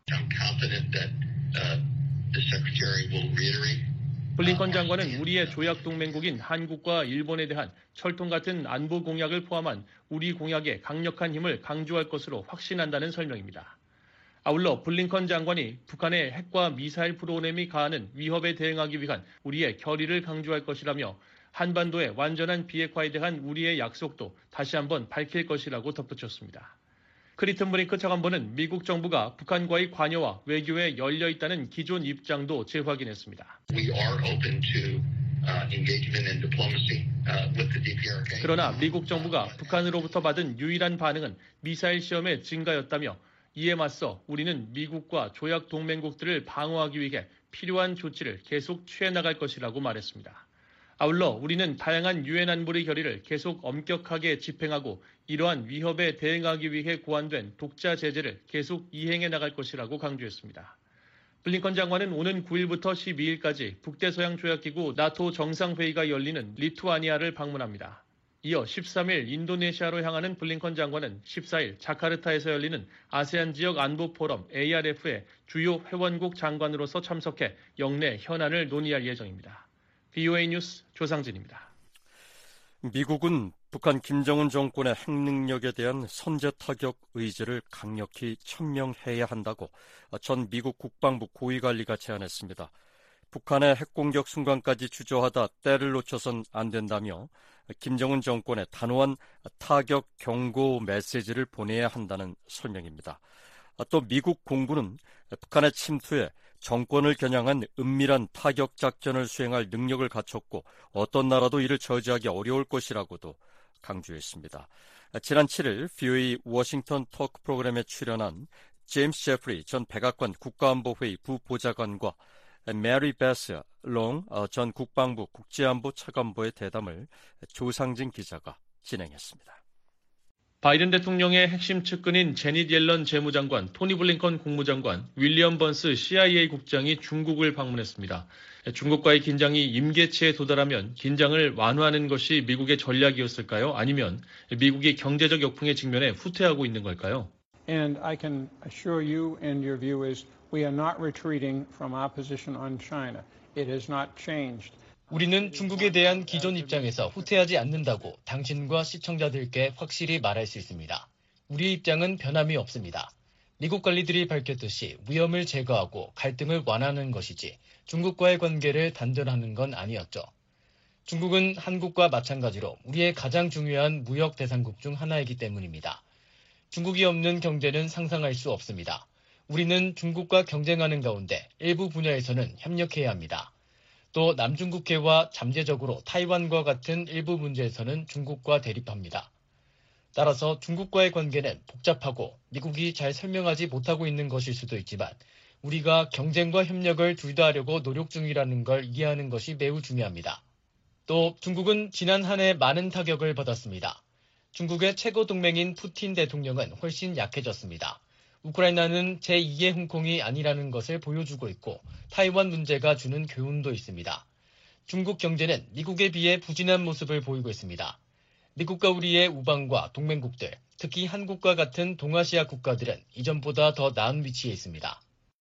블링컨 장관은 우리의 조약 동맹국인 한국과 일본에 대한 철통 같은 안보 공약을 포함한 우리 공약에 강력한 힘을 강조할 것으로 확신한다는 설명입니다. 아울러 블링컨 장관이 북한의 핵과 미사일 프로그램이 가하는 위협에 대응하기 위한 우리의 결의를 강조할 것이라며 한반도의 완전한 비핵화에 대한 우리의 약속도 다시 한번 밝힐 것이라고 덧붙였습니다. 크리튼브링크 차관보는 미국 정부가 북한과의 관여와 외교에 열려 있다는 기존 입장도 재확인했습니다. 그러나 미국 정부가 북한으로부터 받은 유일한 반응은 미사일 시험의 증가였다며 이에 맞서 우리는 미국과 조약 동맹국들을 방어하기 위해 필요한 조치를 계속 취해 나갈 것이라고 말했습니다. 아울러 우리는 다양한 유엔 안보리 결의를 계속 엄격하게 집행하고 이러한 위협에 대응하기 위해 고안된 독자 제재를 계속 이행해 나갈 것이라고 강조했습니다. 블링컨 장관은 오는 9일부터 12일까지 북대서양조약기구 나토 정상회의가 열리는 리투아니아를 방문합니다. 이어 13일 인도네시아로 향하는 블링컨 장관은 14일 자카르타에서 열리는 아세안 지역 안보 포럼 ARF의 주요 회원국 장관으로서 참석해 영내 현안을 논의할 예정입니다. VOA 뉴스 조상진입니다. 미국은 북한 김정은 정권의 핵 능력에 대한 선제 타격 의지를 강력히 천명해야 한다고 전 미국 국방부 고위관리가 제안했습니다. 북한의 핵공격 순간까지 주저하다 때를 놓쳐선 안 된다며 김정은 정권에 단호한 타격 경고 메시지를 보내야 한다는 설명입니다. 또 미국 공군은 북한의 침투에 정권을 겨냥한 은밀한 타격 작전을 수행할 능력을 갖췄고 어떤 나라도 이를 저지하기 어려울 것이라고도 강조했습니다. 지난 7일 VOA 워싱턴 토크 프로그램에 출연한 제임스 제프리 전 백악관 국가안보회의 부보좌관과 메리 베스 롱 전 국방부 국제안보 차관보의 대담을 조상진 기자가 진행했습니다. 바이든 대통령의 핵심 측근인 제닛 옐런 재무장관, 토니 블링컨 국무장관, 윌리엄 번스 CIA 국장이 중국을 방문했습니다. 중국과의 긴장이 임계치에 도달하면 긴장을 완화하는 것이 미국의 전략이었을까요? 아니면 미국이 경제적 역풍에 직면해 후퇴하고 있는 걸까요? And I can assure you, and your view is, we are not retreating from our position on China. It has not changed. 우리는 중국에 대한 기존 입장에서 후퇴하지 않는다고 당신과 시청자들께 확실히 말할 수 있습니다. 우리의 입장은 변함이 없습니다. 미국 관리들이 밝혔듯이 위험을 제거하고 갈등을 완화하는 것이지 중국과의 관계를 단절하는 건 아니었죠. 중국은 한국과 마찬가지로 우리의 가장 중요한 무역 대상국 중 하나이기 때문입니다. 중국이 없는 경제는 상상할 수 없습니다. 우리는 중국과 경쟁하는 가운데 일부 분야에서는 협력해야 합니다. 또 남중국해와 잠재적으로 타이완과 같은 일부 문제에서는 중국과 대립합니다. 따라서 중국과의 관계는 복잡하고 미국이 잘 설명하지 못하고 있는 것일 수도 있지만 우리가 경쟁과 협력을 둘 다 하려고 노력 중이라는 걸 이해하는 것이 매우 중요합니다. 또 중국은 지난 한 해 많은 타격을 받았습니다. 중국의 최고 동맹인 푸틴 대통령은 훨씬 약해졌습니다. 우크라이나는 제2의 홍콩이 아니라는 것을 보여주고 있고 타이완 문제가 주는 교훈도 있습니다. 중국 경제는 미국에 비해 부진한 모습을 보이고 있습니다. 미국과 우리의 우방과 동맹국들, 특히 한국과 같은 동아시아 국가들은 이전보다 더 나은 위치에 있습니다.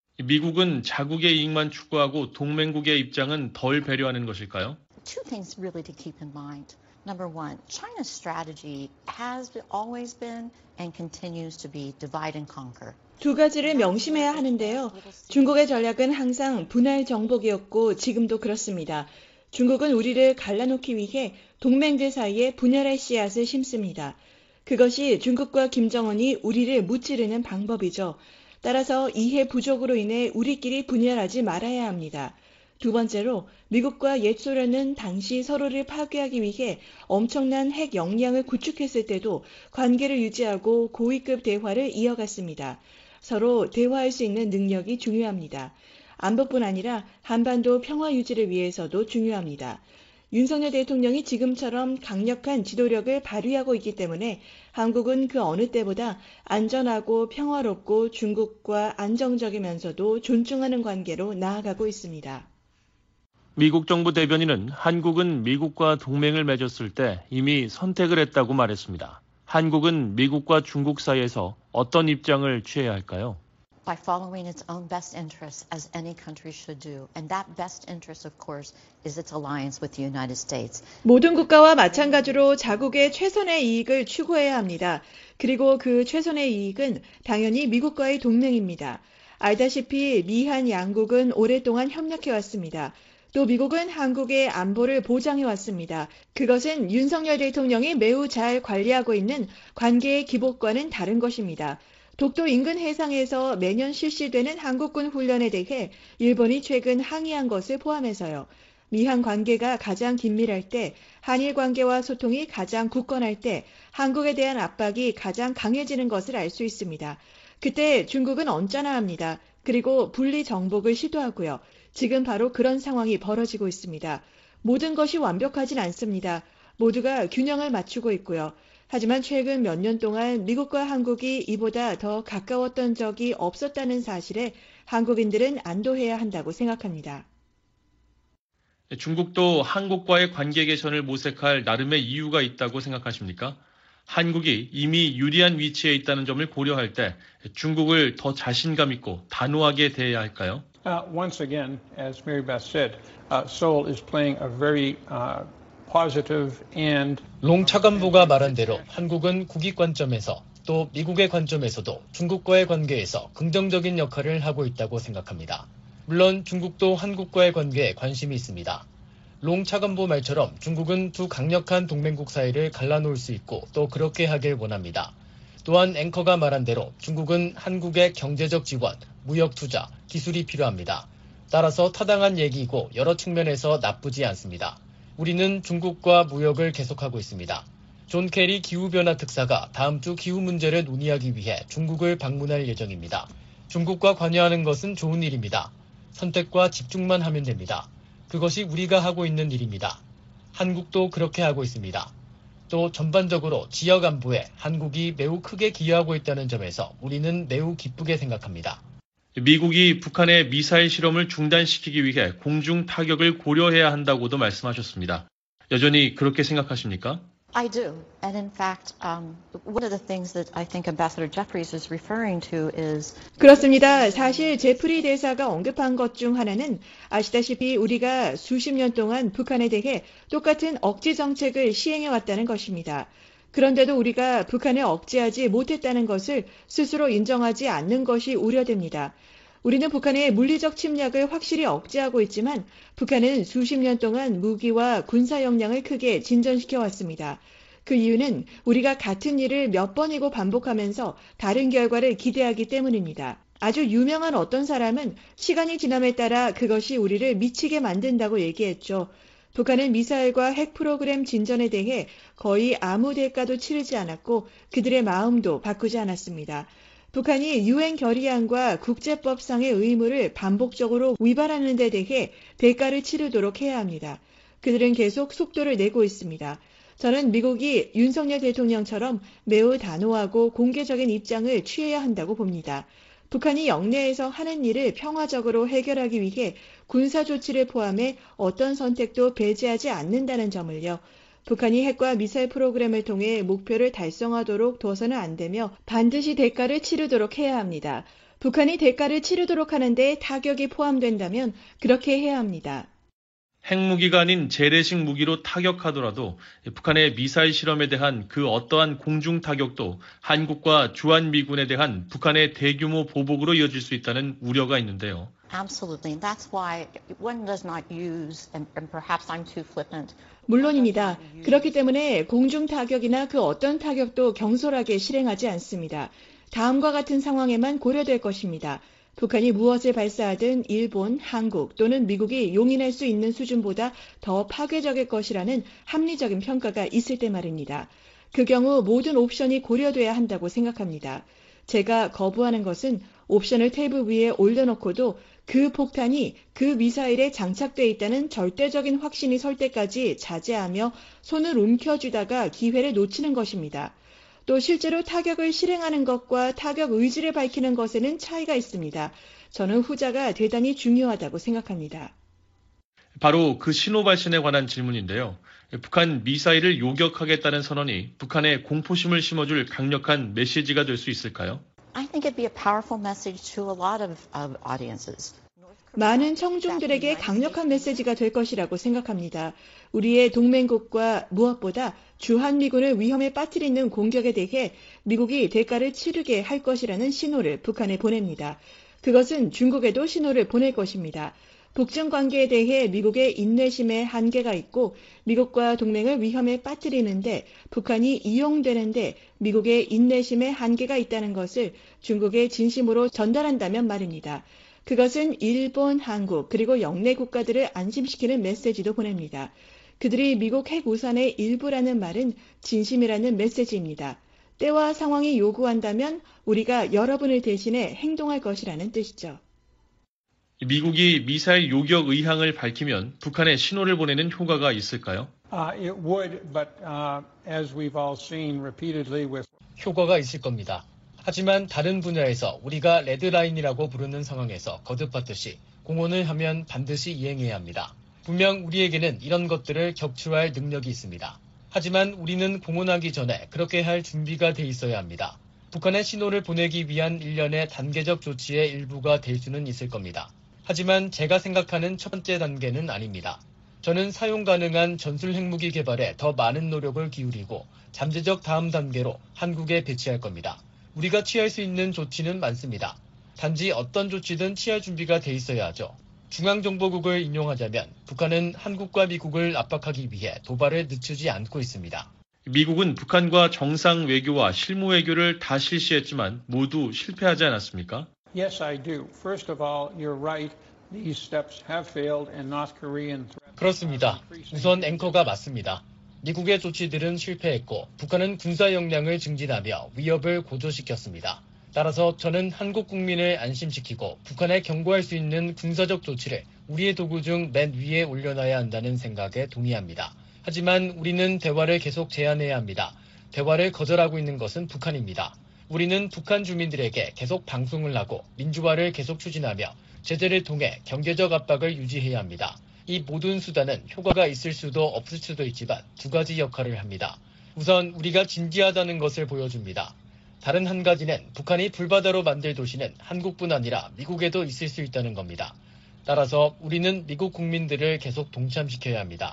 미국은 자국의 이익만 추구하고 동맹국의 입장은 덜 배려하는 것일까요? Two things really to keep in mind. Number one, China's strategy has always been and continues to be divide and conquer. 두 가지를 명심해야 하는데요. 중국의 전략은 항상 분할 정복이었고 지금도 그렇습니다. 중국은 우리를 갈라놓기 위해 동맹들 사이에 분열의 씨앗을 심습니다. 그것이 중국과 김정은이 우리를 무찌르는 방법이죠. 따라서 이해 부족으로 인해 우리끼리 분열하지 말아야 합니다. 두 번째로 미국과 옛소련은 당시 서로를 파괴하기 위해 엄청난 핵 역량을 구축했을 때도 관계를 유지하고 고위급 대화를 이어갔습니다. 서로 대화할 수 있는 능력이 중요합니다. 안보뿐 아니라 한반도 평화 유지를 위해서도 중요합니다. 윤석열 대통령이 지금처럼 강력한 지도력을 발휘하고 있기 때문에 한국은 그 어느 때보다 안전하고 평화롭고 중국과 안정적이면서도 존중하는 관계로 나아가고 있습니다. 미국 정부 대변인은 한국은 미국과 동맹을 맺었을 때 이미 선택을 했다고 말했습니다. 한국은 미국과 중국 사이에서 어떤 입장을 취해야 할까요? By following its own best interests as any country should do. And that best interest, of course, is its alliance with the United States. 모든 국가와 마찬가지로 자국의 최선의 이익을 추구해야 합니다. 그리고 그 최선의 이익은 당연히 미국과의 동맹입니다. 알다시피 미한 양국은 오랫동안 협력해왔습니다. 또 미국은 한국의 안보를 보장해왔습니다. 그것은 윤석열 대통령이 매우 잘 관리하고 있는 관계의 기복과는 다른 것입니다. 독도 인근 해상에서 매년 실시되는 한국군 훈련에 대해 일본이 최근 항의한 것을 포함해서요. 미한 관계가 가장 긴밀할 때, 한일 관계와 소통이 가장 굳건할 때 한국에 대한 압박이 가장 강해지는 것을 알 수 있습니다. 그때 중국은 언짢아 합니다. 그리고 분리 정복을 시도하고요. 지금 바로 그런 상황이 벌어지고 있습니다. 모든 것이 완벽하진 않습니다. 모두가 균형을 맞추고 있고요. 하지만 최근 몇 년 동안 미국과 한국이 이보다 더 가까웠던 적이 없었다는 사실에 한국인들은 안도해야 한다고 생각합니다. 중국도 한국과의 관계 개선을 모색할 나름의 이유가 있다고 생각하십니까? 한국이 이미 유리한 위치에 있다는 점을 고려할 때 중국을 더 자신감 있고 단호하게 대해야 할까요? Once again, as Mary Beth said, Seoul is playing a very positive and 롱 차관보가 말한 대로 한국은 국익 관점에서 또 미국의 관점에서도 중국과의 관계에서 긍정적인 역할을 하고 있다고 생각합니다. 물론 중국도 한국과의 관계에 관심이 있습니다. 롱 차관보 말처럼 중국은 두 강력한 동맹국 사이를 갈라놓을 수 있고 또 그렇게 하길 원합니다. 또한 앵커가 말한 대로 중국은 한국의 경제적 지원, 무역 투자, 기술이 필요합니다. 따라서 타당한 얘기이고 여러 측면에서 나쁘지 않습니다. 우리는 중국과 무역을 계속하고 있습니다. 존 케리 기후변화 특사가 다음 주 기후 문제를 논의하기 위해 중국을 방문할 예정입니다. 중국과 관여하는 것은 좋은 일입니다. 선택과 집중만 하면 됩니다. 그것이 우리가 하고 있는 일입니다. 한국도 그렇게 하고 있습니다. 또 전반적으로 지역 안보에 한국이 매우 크게 기여하고 있다는 점에서 우리는 매우 기쁘게 생각합니다. 미국이 북한의 미사일 실험을 중단시키기 위해 공중 타격을 고려해야 한다고도 말씀하셨습니다. 여전히 그렇게 생각하십니까? I do. And in fact, one of the things that I think Ambassador Jeffries is referring to is 그렇습니다. 사실 제프리 대사가 언급한 것 중 하나는 아시다시피 우리가 수십 년 동안 북한에 대해 똑같은 억지 정책을 시행해왔다는 것입니다. 그런데도 우리가 북한을 억제하지 못했다는 것을 스스로 인정하지 않는 것이 우려됩니다. 우리는 북한의 물리적 침략을 확실히 억제하고 있지만 북한은 수십 년 동안 무기와 군사 역량을 크게 진전시켜 왔습니다. 그 이유는 우리가 같은 일을 몇 번이고 반복하면서 다른 결과를 기대하기 때문입니다. 아주 유명한 어떤 사람은 시간이 지남에 따라 그것이 우리를 미치게 만든다고 얘기했죠. 북한은 미사일과 핵 프로그램 진전에 대해 거의 아무 대가도 치르지 않았고 그들의 마음도 바꾸지 않았습니다. 북한이 유엔 결의안과 국제법상의 의무를 반복적으로 위반하는 데 대해 대가를 치르도록 해야 합니다. 그들은 계속 속도를 내고 있습니다. 저는 미국이 윤석열 대통령처럼 매우 단호하고 공개적인 입장을 취해야 한다고 봅니다. 북한이 영내에서 하는 일을 평화적으로 해결하기 위해 군사조치를 포함해 어떤 선택도 배제하지 않는다는 점을요. 북한이 핵과 미사일 프로그램을 통해 목표를 달성하도록 둬서는 안 되며 반드시 대가를 치르도록 해야 합니다. 북한이 대가를 치르도록 하는데 타격이 포함된다면 그렇게 해야 합니다. 핵무기가 아닌 재래식 무기로 타격하더라도 북한의 미사일 실험에 대한 그 어떠한 공중 타격도 한국과 주한미군에 대한 북한의 대규모 보복으로 이어질 수 있다는 우려가 있는데요. Absolutely. That's why one does not use, and perhaps I'm too flippant. 물론입니다. 그렇기 때문에 공중 타격이나 그 어떤 타격도 경솔하게 실행하지 않습니다. 다음과 같은 상황에만 고려될 것입니다. 북한이 무엇을 발사하든 일본, 한국 또는 미국이 용인할 수 있는 수준보다 더 파괴적일 것이라는 합리적인 평가가 있을 때 말입니다. 그 경우 모든 옵션이 고려돼야 한다고 생각합니다. 제가 거부하는 것은 옵션을 테이블 위에 올려놓고도 그 폭탄이 그 미사일에 장착돼 있다는 절대적인 확신이 설 때까지 자제하며 손을 움켜쥐다가 기회를 놓치는 것입니다. 또 실제로 타격을 실행하는 것과 타격 의지를 밝히는 것에는 차이가 있습니다. 저는 후자가 대단히 중요하다고 생각합니다. 바로 그 신호 발신에 관한 질문인데요. 북한 미사일을 요격하겠다는 선언이 북한에 공포심을 심어줄 강력한 메시지가 될 수 있을까요? I think it'd be a powerful message to a lot of audiences. 많은 청중들에게 강력한 메시지가 될 것이라고 생각합니다. 우리의 동맹국과 무엇보다 주한미군을 위험에 빠뜨리는 공격에 대해 미국이 대가를 치르게 할 것이라는 신호를 북한에 보냅니다. 그것은 중국에도 신호를 보낼 것입니다. 북중 관계에 대해 미국의 인내심에 한계가 있고 미국과 동맹을 위험에 빠뜨리는데 북한이 이용되는데 미국의 인내심에 한계가 있다는 것을 중국에 진심으로 전달한다면 말입니다. 그것은 일본, 한국 그리고 영내 국가들을 안심시키는 메시지도 보냅니다. 그들이 미국 핵 우산의 일부라는 말은 진심이라는 메시지입니다. 때와 상황이 요구한다면 우리가 여러분을 대신해 행동할 것이라는 뜻이죠. 미국이 미사일 요격 의향을 밝히면 북한에 신호를 보내는 효과가 있을까요? It would, but as we've all seen repeatedly with 효과가 있을 겁니다. 하지만 다른 분야에서 우리가 레드라인이라고 부르는 상황에서 거듭받듯이 공언을 하면 반드시 이행해야 합니다. 분명 우리에게는 이런 것들을 격추할 능력이 있습니다. 하지만 우리는 공언하기 전에 그렇게 할 준비가 돼 있어야 합니다. 북한에 신호를 보내기 위한 일련의 단계적 조치의 일부가 될 수는 있을 겁니다. 하지만 제가 생각하는 첫 번째 단계는 아닙니다. 저는 사용 가능한 전술 핵무기 개발에 더 많은 노력을 기울이고 잠재적 다음 단계로 한국에 배치할 겁니다. 우리가 취할 수 있는 조치는 많습니다. 단지 어떤 조치든 취할 준비가 돼 있어야 하죠. 중앙정보국을 인용하자면 북한은 한국과 미국을 압박하기 위해 도발을 늦추지 않고 있습니다. 미국은 북한과 정상 외교와 실무 외교를 다 실시했지만 모두 실패하지 않았습니까? Yes, I do. First of all, you're right. These steps have failed and North Korean threats. 그렇습니다. 우선 앵커가 맞습니다. 미국의 조치들은 실패했고 북한은 군사 역량을 증진하며 위협을 고조시켰습니다. 따라서 저는 한국 국민을 안심시키고 북한에 경고할 수 있는 군사적 조치를 우리의 도구 중 맨 위에 올려놔야 한다는 생각에 동의합니다. 하지만 우리는 대화를 계속 제안해야 합니다. 대화를 거절하고 있는 것은 북한입니다. 우리는 북한 주민들에게 계속 방송을 하고 민주화를 계속 추진하며 제재를 통해 경제적 압박을 유지해야 합니다. 이 모든 수단은 효과가 있을 수도 없을 수도 있지만 두 가지 역할을 합니다. 우선 우리가 진지하다는 것을 보여줍니다. 다른 한 가지는 북한이 불바다로 만들 도시는 한국뿐 아니라 미국에도 있을 수 있다는 겁니다. 따라서 우리는 미국 국민들을 계속 동참시켜야 합니다.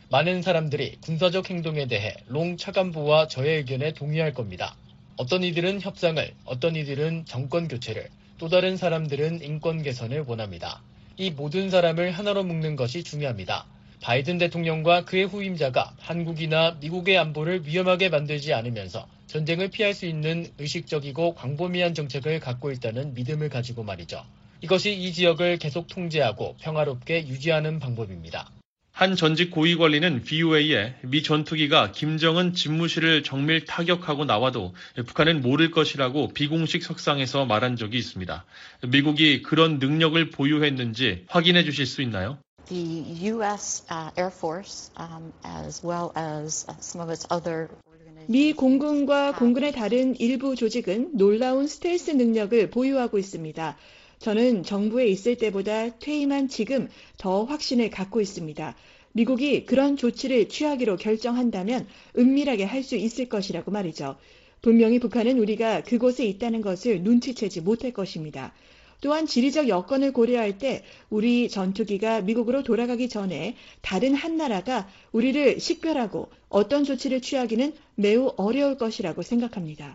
많은 사람들이 군사적 행동에 대해 롱 차관보와 저의 의견에 동의할 겁니다. 어떤 이들은 협상을, 어떤 이들은 정권 교체를, 또 다른 사람들은 인권 개선을 원합니다. 이 모든 사람을 하나로 묶는 것이 중요합니다. 바이든 대통령과 그의 후임자가 한국이나 미국의 안보를 위험하게 만들지 않으면서 전쟁을 피할 수 있는 의식적이고 광범위한 정책을 갖고 있다는 믿음을 가지고 말이죠. 이것이 이 지역을 계속 통제하고 평화롭게 유지하는 방법입니다. 한 전직 고위 관리는 VOA에 미 전투기가 김정은 집무실을 정밀 타격하고 나와도 북한은 모를 것이라고 비공식 석상에서 말한 적이 있습니다. 미국이 그런 능력을 보유했는지 확인해 주실 수 있나요? The U.S. Air Force, as well as some of its other 미 공군과 공군의 다른 일부 조직은 놀라운 스텔스 능력을 보유하고 있습니다. 저는 정부에 있을 때보다 퇴임한 지금 더 확신을 갖고 있습니다. 미국이 그런 조치를 취하기로 결정한다면 은밀하게 할 수 있을 것이라고 말이죠. 분명히 북한은 우리가 그곳에 있다는 것을 눈치채지 못할 것입니다. 또한 지리적 여건을 고려할 때 우리 전투기가 미국으로 돌아가기 전에 다른 한 나라가 우리를 식별하고 어떤 조치를 취하기는 매우 어려울 것이라고 생각합니다.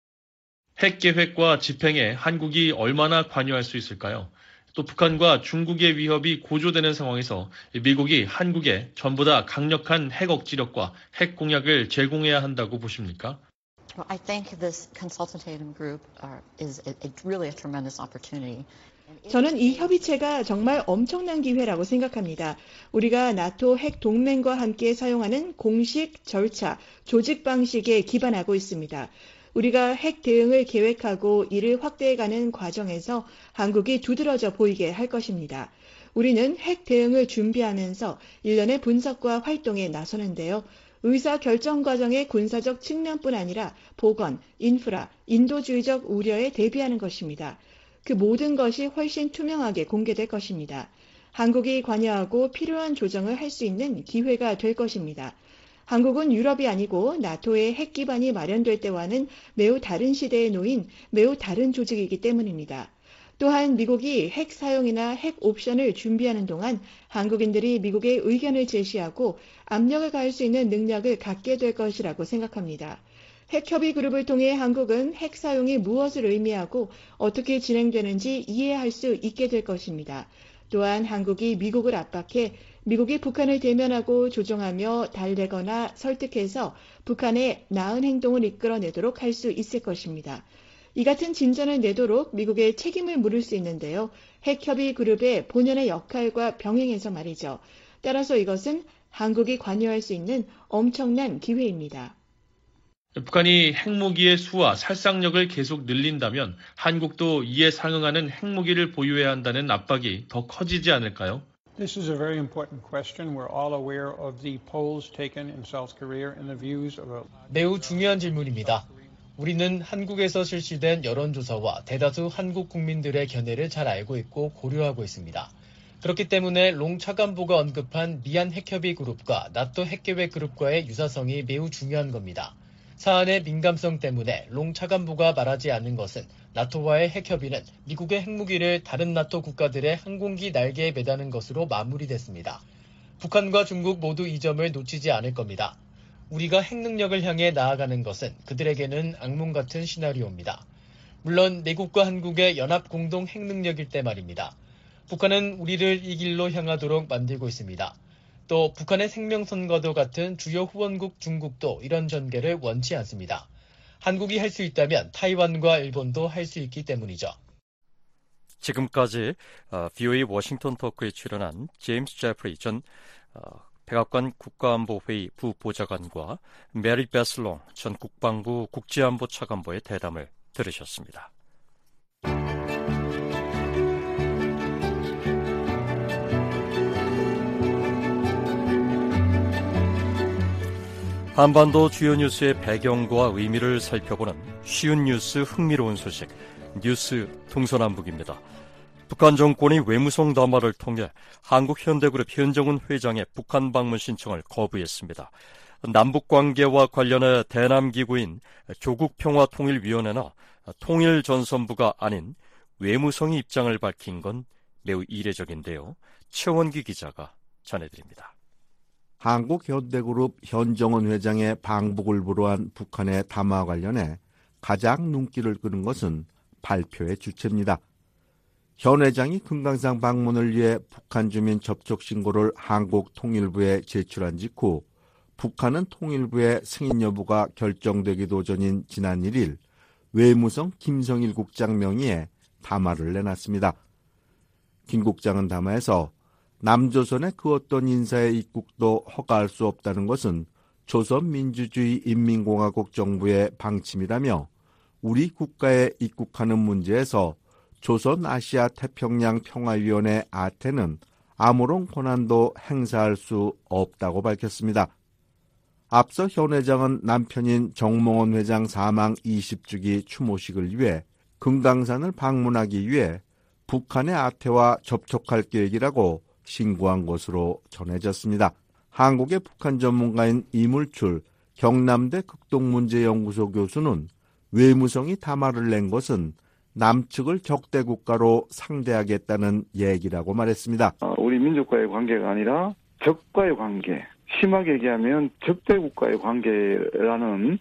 핵 계획과 집행에 한국이 얼마나 관여할 수 있을까요? 또 북한과 중국의 위협이 고조되는 상황에서 미국이 한국에 전보다 강력한 핵 억지력과 핵 공약을 제공해야 한다고 보십니까? I think this consultative group is really a tremendous opportunity. 저는 이 협의체가 정말 엄청난 기회라고 생각합니다. 우리가 나토 핵 동맹과 함께 사용하는 공식, 절차, 조직 방식에 기반하고 있습니다. 우리가 핵 대응을 계획하고 이를 확대해가는 과정에서 한국이 두드러져 보이게 할 것입니다. 우리는 핵 대응을 준비하면서 일련의 분석과 활동에 나서는데요. 의사결정 과정의 군사적 측면뿐 아니라 보건, 인프라, 인도주의적 우려에 대비하는 것입니다. 그 모든 것이 훨씬 투명하게 공개될 것입니다. 한국이 관여하고 필요한 조정을 할 수 있는 기회가 될 것입니다. 한국은 유럽이 아니고 나토의 핵 기반이 마련될 때와는 매우 다른 시대에 놓인 매우 다른 조직이기 때문입니다. 또한 미국이 핵 사용이나 핵 옵션을 준비하는 동안 한국인들이 미국의 의견을 제시하고 압력을 가할 수 있는 능력을 갖게 될 것이라고 생각합니다. 핵협의 그룹을 통해 한국은 핵 사용이 무엇을 의미하고 어떻게 진행되는지 이해할 수 있게 될 것입니다. 또한 한국이 미국을 압박해 미국이 북한을 대면하고 조종하며 달래거나 설득해서 북한의 나은 행동을 이끌어내도록 할 수 있을 것입니다. 이 같은 진전을 내도록 미국의 책임을 물을 수 있는데요. 핵협의 그룹의 본연의 역할과 병행해서 말이죠. 따라서 이것은 한국이 관여할 수 있는 엄청난 기회입니다. 북한이 핵무기의 수와 살상력을 계속 늘린다면 한국도 이에 상응하는 핵무기를 보유해야 한다는 압박이 더 커지지 않을까요? This is a very important question. We're all aware of the polls taken in South Korea and the views of 매우 중요한 질문입니다. 우리는 한국에서 실시된 여론조사와 대다수 한국 국민들의 견해를 잘 알고 있고 고려하고 있습니다. 그렇기 때문에 롱 차관보가 언급한 미한 핵협의 그룹과 나토 핵계획 그룹과의 유사성이 매우 중요한 겁니다. 사안의 민감성 때문에 롱 차관보가 말하지 않은 것은 나토와의 핵협의는 미국의 핵무기를 다른 나토 국가들의 항공기 날개에 매다는 것으로 마무리됐습니다. 북한과 중국 모두 이 점을 놓치지 않을 겁니다. 우리가 핵능력을 향해 나아가는 것은 그들에게는 악몽 같은 시나리오입니다. 물론 미국과 한국의 연합 공동 핵능력일 때 말입니다. 북한은 우리를 이 길로 향하도록 만들고 있습니다. 또 북한의 생명선과도 같은 주요 후원국 중국도 이런 전개를 원치 않습니다. 한국이 할 수 있다면 타이완과 일본도 할 수 있기 때문이죠. 지금까지 VOA 워싱턴 토크에 출연한 제임스 제프리 전 백악관 국가안보회의 부보좌관과 메리 베슬롱 전 국방부 국제안보 차관보의 대담을 들으셨습니다. 한반도 주요 뉴스의 배경과 의미를 살펴보는 쉬운 뉴스 흥미로운 소식, 뉴스 동서남북입니다. 북한 정권이 외무성 담화를 통해 한국현대그룹 현정훈 회장의 북한 방문 신청을 거부했습니다. 남북관계와 관련해 대남기구인 조국평화통일위원회나 통일전선부가 아닌 외무성이 입장을 밝힌 건 매우 이례적인데요. 최원기 기자가 전해드립니다. 한국현대그룹 현정원 회장의 방북을 불허한 북한의 담화 관련해 가장 눈길을 끄는 것은 발표의 주체입니다. 현 회장이 금강산 방문을 위해 북한 주민 접촉 신고를 한국 통일부에 제출한 직후 북한은 통일부의 승인 여부가 결정되기도 전인 지난 1일 외무성 김성일 국장 명의의 담화를 내놨습니다. 김 국장은 담화에서 남조선의 그 어떤 인사의 입국도 허가할 수 없다는 것은 조선민주주의 인민공화국 정부의 방침이라며 우리 국가에 입국하는 문제에서 조선아시아 태평양 평화위원회 아태는 아무런 권한도 행사할 수 없다고 밝혔습니다. 앞서 현 회장은 남편인 정몽원 회장 사망 20주기 추모식을 위해 금강산을 방문하기 위해 북한의 아태와 접촉할 계획이라고 신고한 것으로 전해졌습니다. 한국의 북한 전문가인 이물출 경남대 극동문제연구소 교수는 외무성이 담화를 낸 것은 남측을 적대 국가로 상대하겠다는 얘기라고 말했습니다. 우리 민족과의 관계가 아니라 적과의 관계, 심하게 얘기하면 적대 국가의 관계라는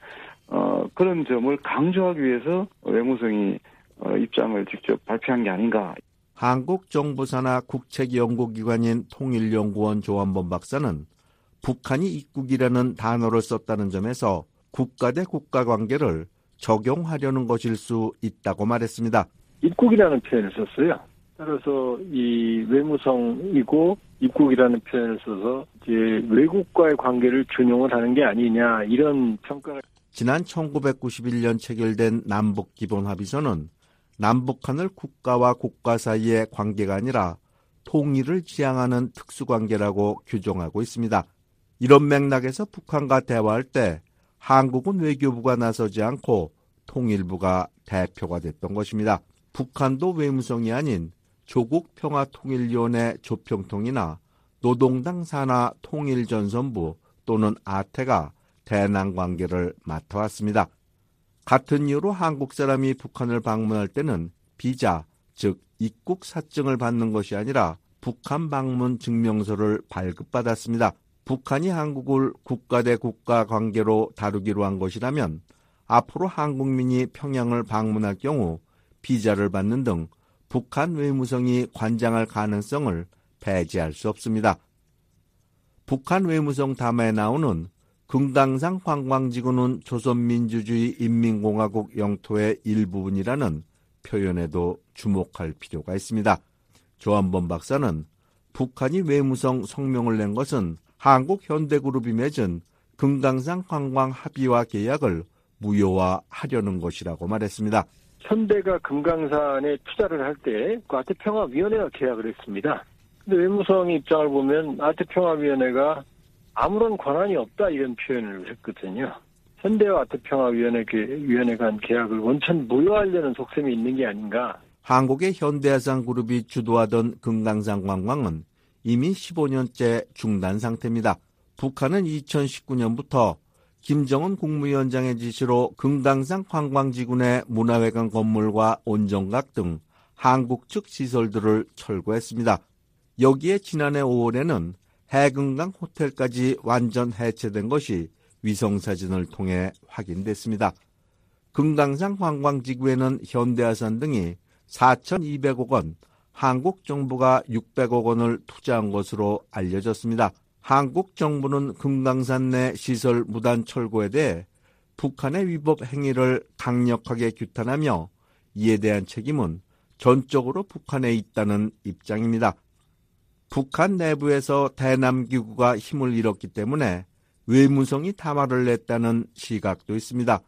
그런 점을 강조하기 위해서 외무성이 입장을 직접 발표한 게 아닌가. 한국 정부 산하 국책연구기관인 통일연구원 조한범 박사는 북한이 입국이라는 단어를 썼다는 점에서 국가 대 국가 관계를 적용하려는 것일 수 있다고 말했습니다. 입국이라는 표현을 썼어요. 따라서 이 외무성이고 입국이라는 표현을 써서 이제 외국과의 관계를 준용을 하는 게 아니냐 이런 평가를. 지난 1991년 체결된 남북기본합의서는 남북한을 국가와 국가 사이의 관계가 아니라 통일을 지향하는 특수관계라고 규정하고 있습니다. 이런 맥락에서 북한과 대화할 때 한국은 외교부가 나서지 않고 통일부가 대표가 됐던 것입니다. 북한도 외무성이 아닌 조국평화통일위원회 조평통이나 노동당 산하 통일전선부 또는 아태가 대남 관계를 맡아왔습니다. 같은 이유로 한국 사람이 북한을 방문할 때는 비자, 즉 입국 사증을 받는 것이 아니라 북한 방문 증명서를 발급받았습니다. 북한이 한국을 국가 대 국가 관계로 다루기로 한 것이라면 앞으로 한국민이 평양을 방문할 경우 비자를 받는 등 북한 외무성이 관장할 가능성을 배제할 수 없습니다. 북한 외무성 담화에 나오는 금강산 관광지구는 조선민주주의 인민공화국 영토의 일부분이라는 표현에도 주목할 필요가 있습니다. 조한범 박사는 북한이 외무성 성명을 낸 것은 한국현대그룹이 맺은 금강산 관광 합의와 계약을 무효화하려는 것이라고 말했습니다. 현대가 금강산에 투자를 할 때 그 아태평화위원회가 계약을 했습니다. 근데 외무성 입장을 보면 아태평화위원회가 아무런 권한이 없다 이런 표현을 했거든요. 현대와 아태평화위원회가 한 계약을 원천 무효하려는 속셈이 있는 게 아닌가. 한국의 현대해상그룹이 주도하던 금강산 관광은 이미 15년째 중단 상태입니다. 북한은 2019년부터 김정은 국무위원장의 지시로 금강산 관광지구 내 문화회관 건물과 온정각 등 한국 측 시설들을 철거했습니다. 여기에 지난해 5월에는 해금강 호텔까지 완전 해체된 것이 위성사진을 통해 확인됐습니다. 금강산 관광지구에는 현대해상 등이 4,200억 원, 한국 정부가 600억 원을 투자한 것으로 알려졌습니다. 한국 정부는 금강산 내 시설 무단 철거에 대해 북한의 위법 행위를 강력하게 규탄하며 이에 대한 책임은 전적으로 북한에 있다는 입장입니다. 북한 내부에서 대남기구가 힘을 잃었기 때문에 외무성이 담화를 냈다는 시각도 있습니다.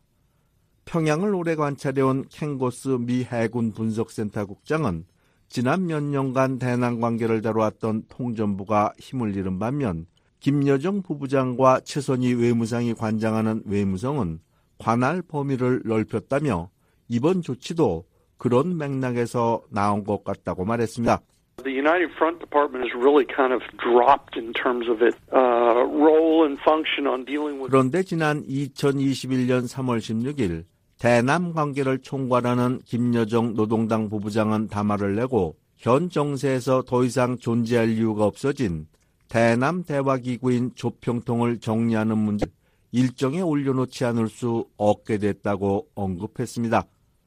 평양을 오래 관찰해온 캥고스 미 해군 분석센터 국장은 지난 몇 년간 대남 관계를 다루었던 통전부가 힘을 잃은 반면 김여정 부부장과 최선희 외무상이 관장하는 외무성은 관할 범위를 넓혔다며 이번 조치도 그런 맥락에서 나온 것 같다고 말했습니다. The United Front Department has really kind of dropped in terms of its role and function on dealing with. 그런데 지난 2021년 3월 16일 대남 관계를 총괄하는 김여정 노동당 부부장은 담화를 내고 현 정세에서 더 이상 존재할 이유가 없어진 대남 대화기구인 조평통을 정리하는 문제 일정에 올려놓지 않을 수 없게 됐다고 언급했습니다.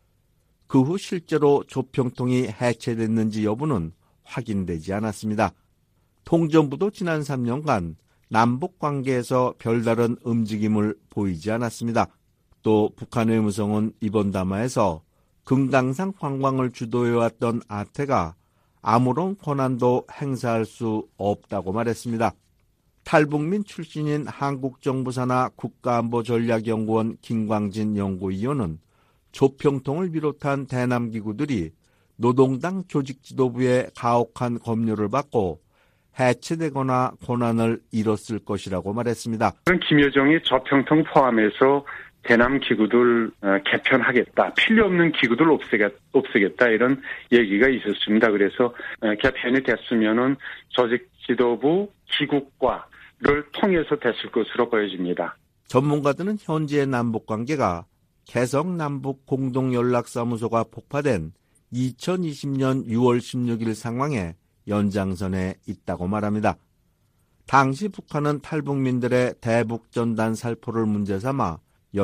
그 후 실제로 조평통이 해체됐는지 여부는 확인되지 않았습니다. 통전부도 지난 3년간 남북 관계에서 별다른 움직임을 보이지 않았습니다. 또 북한 외무성은 이번 담화에서 금강산 관광을 주도해왔던 아태가 아무런 권한도 행사할 수 없다고 말했습니다. 탈북민 출신인 한국정부 산하 국가안보전략연구원 김광진 연구위원은 조평통을 비롯한 대남기구들이 노동당 조직지도부의 가혹한 검열을 받고 해체되거나 권한을 잃었을 것이라고 말했습니다. 김여정이 조평통 포함해서 대남 기구들 개편하겠다, 필요 없는 기구들 없애겠다 이런 얘기가 있었습니다. 그래서 개편이 됐으면은 조직 지도부 기국과를 통해서 됐을 것으로 보여집니다. 전문가들은 현재의 남북 관계가 개성 남북 공동연락사무소가 폭파된 2020년 6월 16일 상황에 연장선에 있다고 말합니다. 당시 북한은 탈북민들의 대북전단 살포를 문제 삼아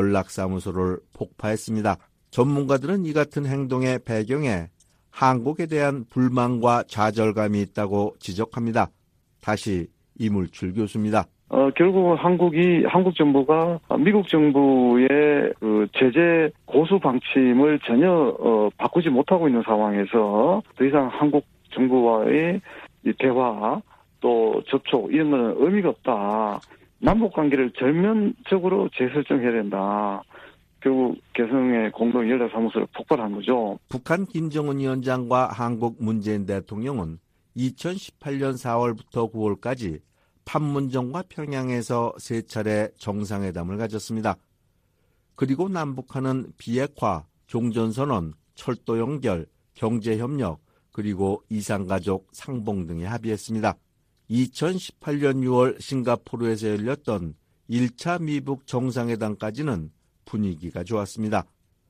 연락사무소를 폭파했습니다. 전문가들은 이 같은 행동의 배경에 한국에 대한 불만과 좌절감이 있다고 지적합니다. 다시 이물출 교수입니다. 결국 한국 정부가 미국 정부의 그 제재 고수 방침을 전혀 바꾸지 못하고 있는 상황에서 더 이상 한국 정부와의 대화 또 접촉 이런 건 의미가 없다. 남북 관계를 전면적으로 재설정해야 된다. 결국 개성의 공동연락사무소를 폭발한 거죠. 북한 김정은 위원장과 한국 문재인 대통령은 2018년 4월부터 9월까지 판문점과 평양에서 3차례 정상회담을 가졌습니다. 그리고 남북한은 비핵화, 종전선언, 철도 연결, 경제협력, 그리고 이산가족 상봉 등에 합의했습니다. 2018년 6월 싱가포르에서 열렸던 1차 미북 정상회담까지는 분위기가 좋았습니다.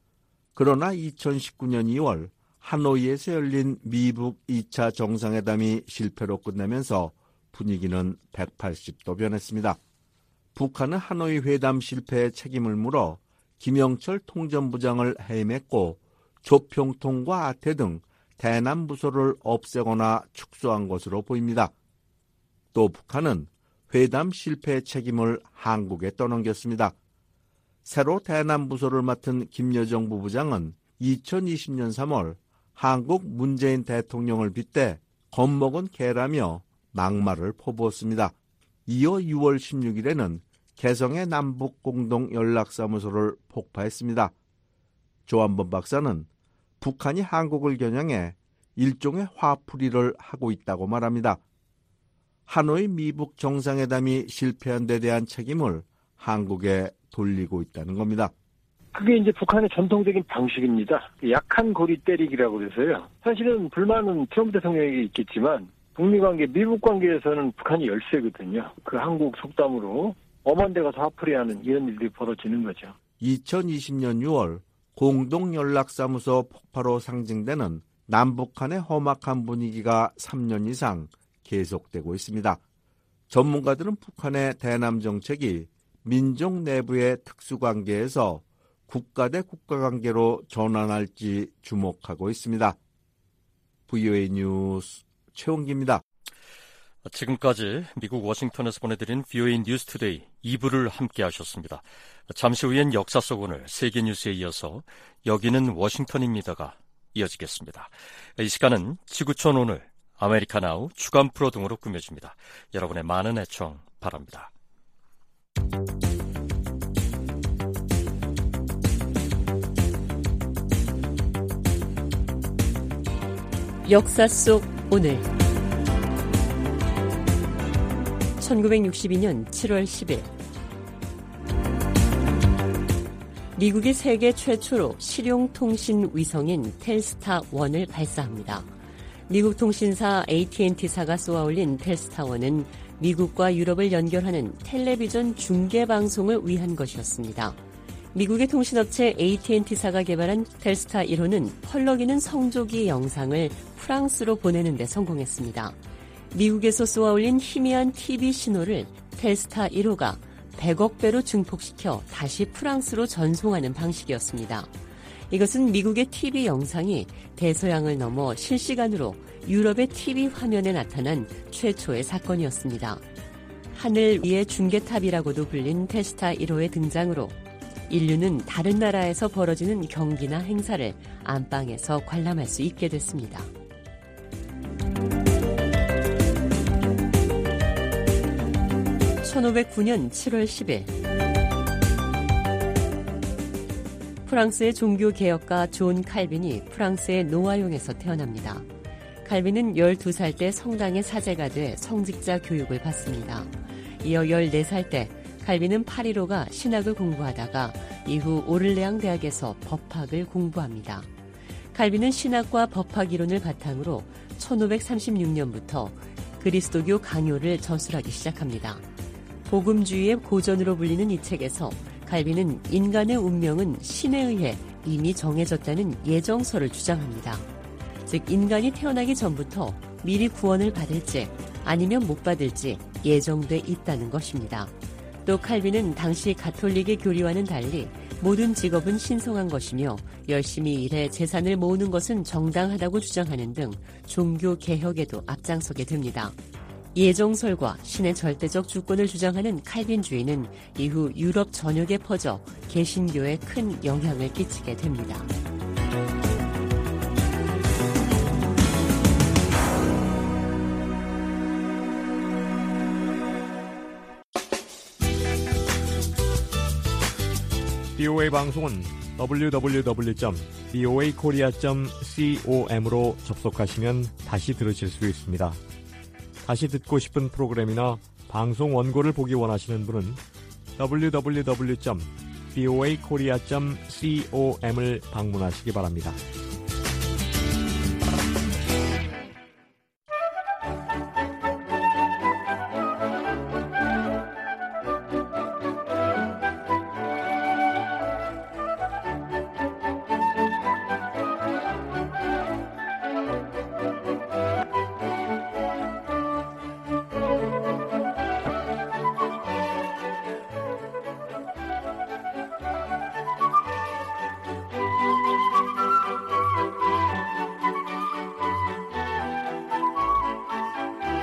그러나 2019년 2월 하노이에서 열린 미북 2차 정상회담이 실패로 끝나면서 분위기는 180도 변했습니다. 북한은 하노이 회담 실패의 책임을 물어 김영철 통전부장을 해임했고 조평통과 아태 등 대남 부서를 없애거나 축소한 것으로 보입니다. 또 북한은 회담 실패의 책임을 한국에 떠넘겼습니다. 새로 대남 부서를 맡은 김여정 부부장은 2020년 3월 한국 문재인 대통령을 빗대 겁먹은 개라며 막말을 퍼부었습니다. 이어 6월 16일에는 개성의 남북공동연락사무소를 폭파했습니다. 조한범 박사는 북한이 한국을 겨냥해 일종의 화풀이를 하고 있다고 말합니다. 하노이 미북 정상회담이 실패한 데 대한 책임을 한국에 돌리고 있다는 겁니다. 그게 이제 북한의 전통적인 방식입니다. 약한 고리 때리기라고 그래서요. 사실은 불만은 트럼프 대통령에게 있겠지만 북미 관계, 미국 관계에서는 북한이 열세거든요. 그 한국 속담으로 엄한 데 가서 화풀이하는 이런 일들이 벌어지는 거죠. 2020년 6월 공동연락사무소 폭파로 상징되는 남북한의 험악한 분위기가 3년 이상 계속되고 있습니다. 전문가들은 북한의 대남 정책이 민족 내부의 특수관계에서 국가 대 국가관계로 전환할지 주목하고 있습니다. VOA 뉴스 최원기입니다. 지금까지 미국 워싱턴에서 보내드린 VOA 뉴스투데이 2부를 함께 하셨습니다. 잠시 후엔 역사 속 오늘 세계뉴스에 이어서 여기는 워싱턴입니다가 이어지겠습니다. 이 시간은 지구촌 오늘, 아메리카나우, 주간 프로 등으로 꾸며집니다. 여러분의 많은 애청 바랍니다. 역사 속 오늘 1962년 7월 10일 미국이 세계 최초로 실용통신 위성인 텔스타-1을 발사합니다. 미국 통신사 AT&T사가 쏘아올린 텔스타-1은 미국과 유럽을 연결하는 텔레비전 중계방송을 위한 것이었습니다. 미국의 통신업체 AT&T사가 개발한 텔스타 1호는 펄럭이는 성조기 영상을 프랑스로 보내는 데 성공했습니다. 미국에서 쏘아올린 희미한 TV 신호를 텔스타 1호가 100억 배로 증폭시켜 다시 프랑스로 전송하는 방식이었습니다. 이것은 미국의 TV 영상이 대서양을 넘어 실시간으로 유럽의 TV 화면에 나타난 최초의 사건이었습니다. 하늘 위의 중계탑이라고도 불린 텔스타 1호의 등장으로 인류는 다른 나라에서 벌어지는 경기나 행사를 안방에서 관람할 수 있게 됐습니다. (1509년 7월 10일) 프랑스의 종교개혁가 존 칼빈이 프랑스의 노아용에서 태어납니다. 칼빈은 12살 때 성당의 사제가 돼 성직자 교육을 받습니다. 이어 14살 때 칼빈은 파리로 가 신학을 공부하다가 이후 오를레앙 대학에서 법학을 공부합니다. 칼빈은 신학과 법학 이론을 바탕으로 1536년부터 그리스도교 강요를 저술하기 시작합니다. 복음주의의 고전으로 불리는 이 책에서 칼빈은 인간의 운명은 신에 의해 이미 정해졌다는 예정설을 주장합니다. 즉 인간이 태어나기 전부터 미리 구원을 받을지 아니면 못 받을지 예정돼 있다는 것입니다. 또 칼빈은 당시 가톨릭의 교리와는 달리 모든 직업은 신성한 것이며 열심히 일해 재산을 모으는 것은 정당하다고 주장하는 등 종교 개혁에도 앞장서게 됩니다. 예정설과 신의 절대적 주권을 주장하는 칼빈주의는 이후 유럽 전역에 퍼져 개신교에 큰 영향을 끼치게 됩니다. BOA 방송은 www.boakorea.com으로 접속하시면 다시 들으실 수 있습니다. 다시 듣고 싶은 프로그램이나 방송 원고를 보기 원하시는 분은 www.boakorea.com을 방문하시기 바랍니다.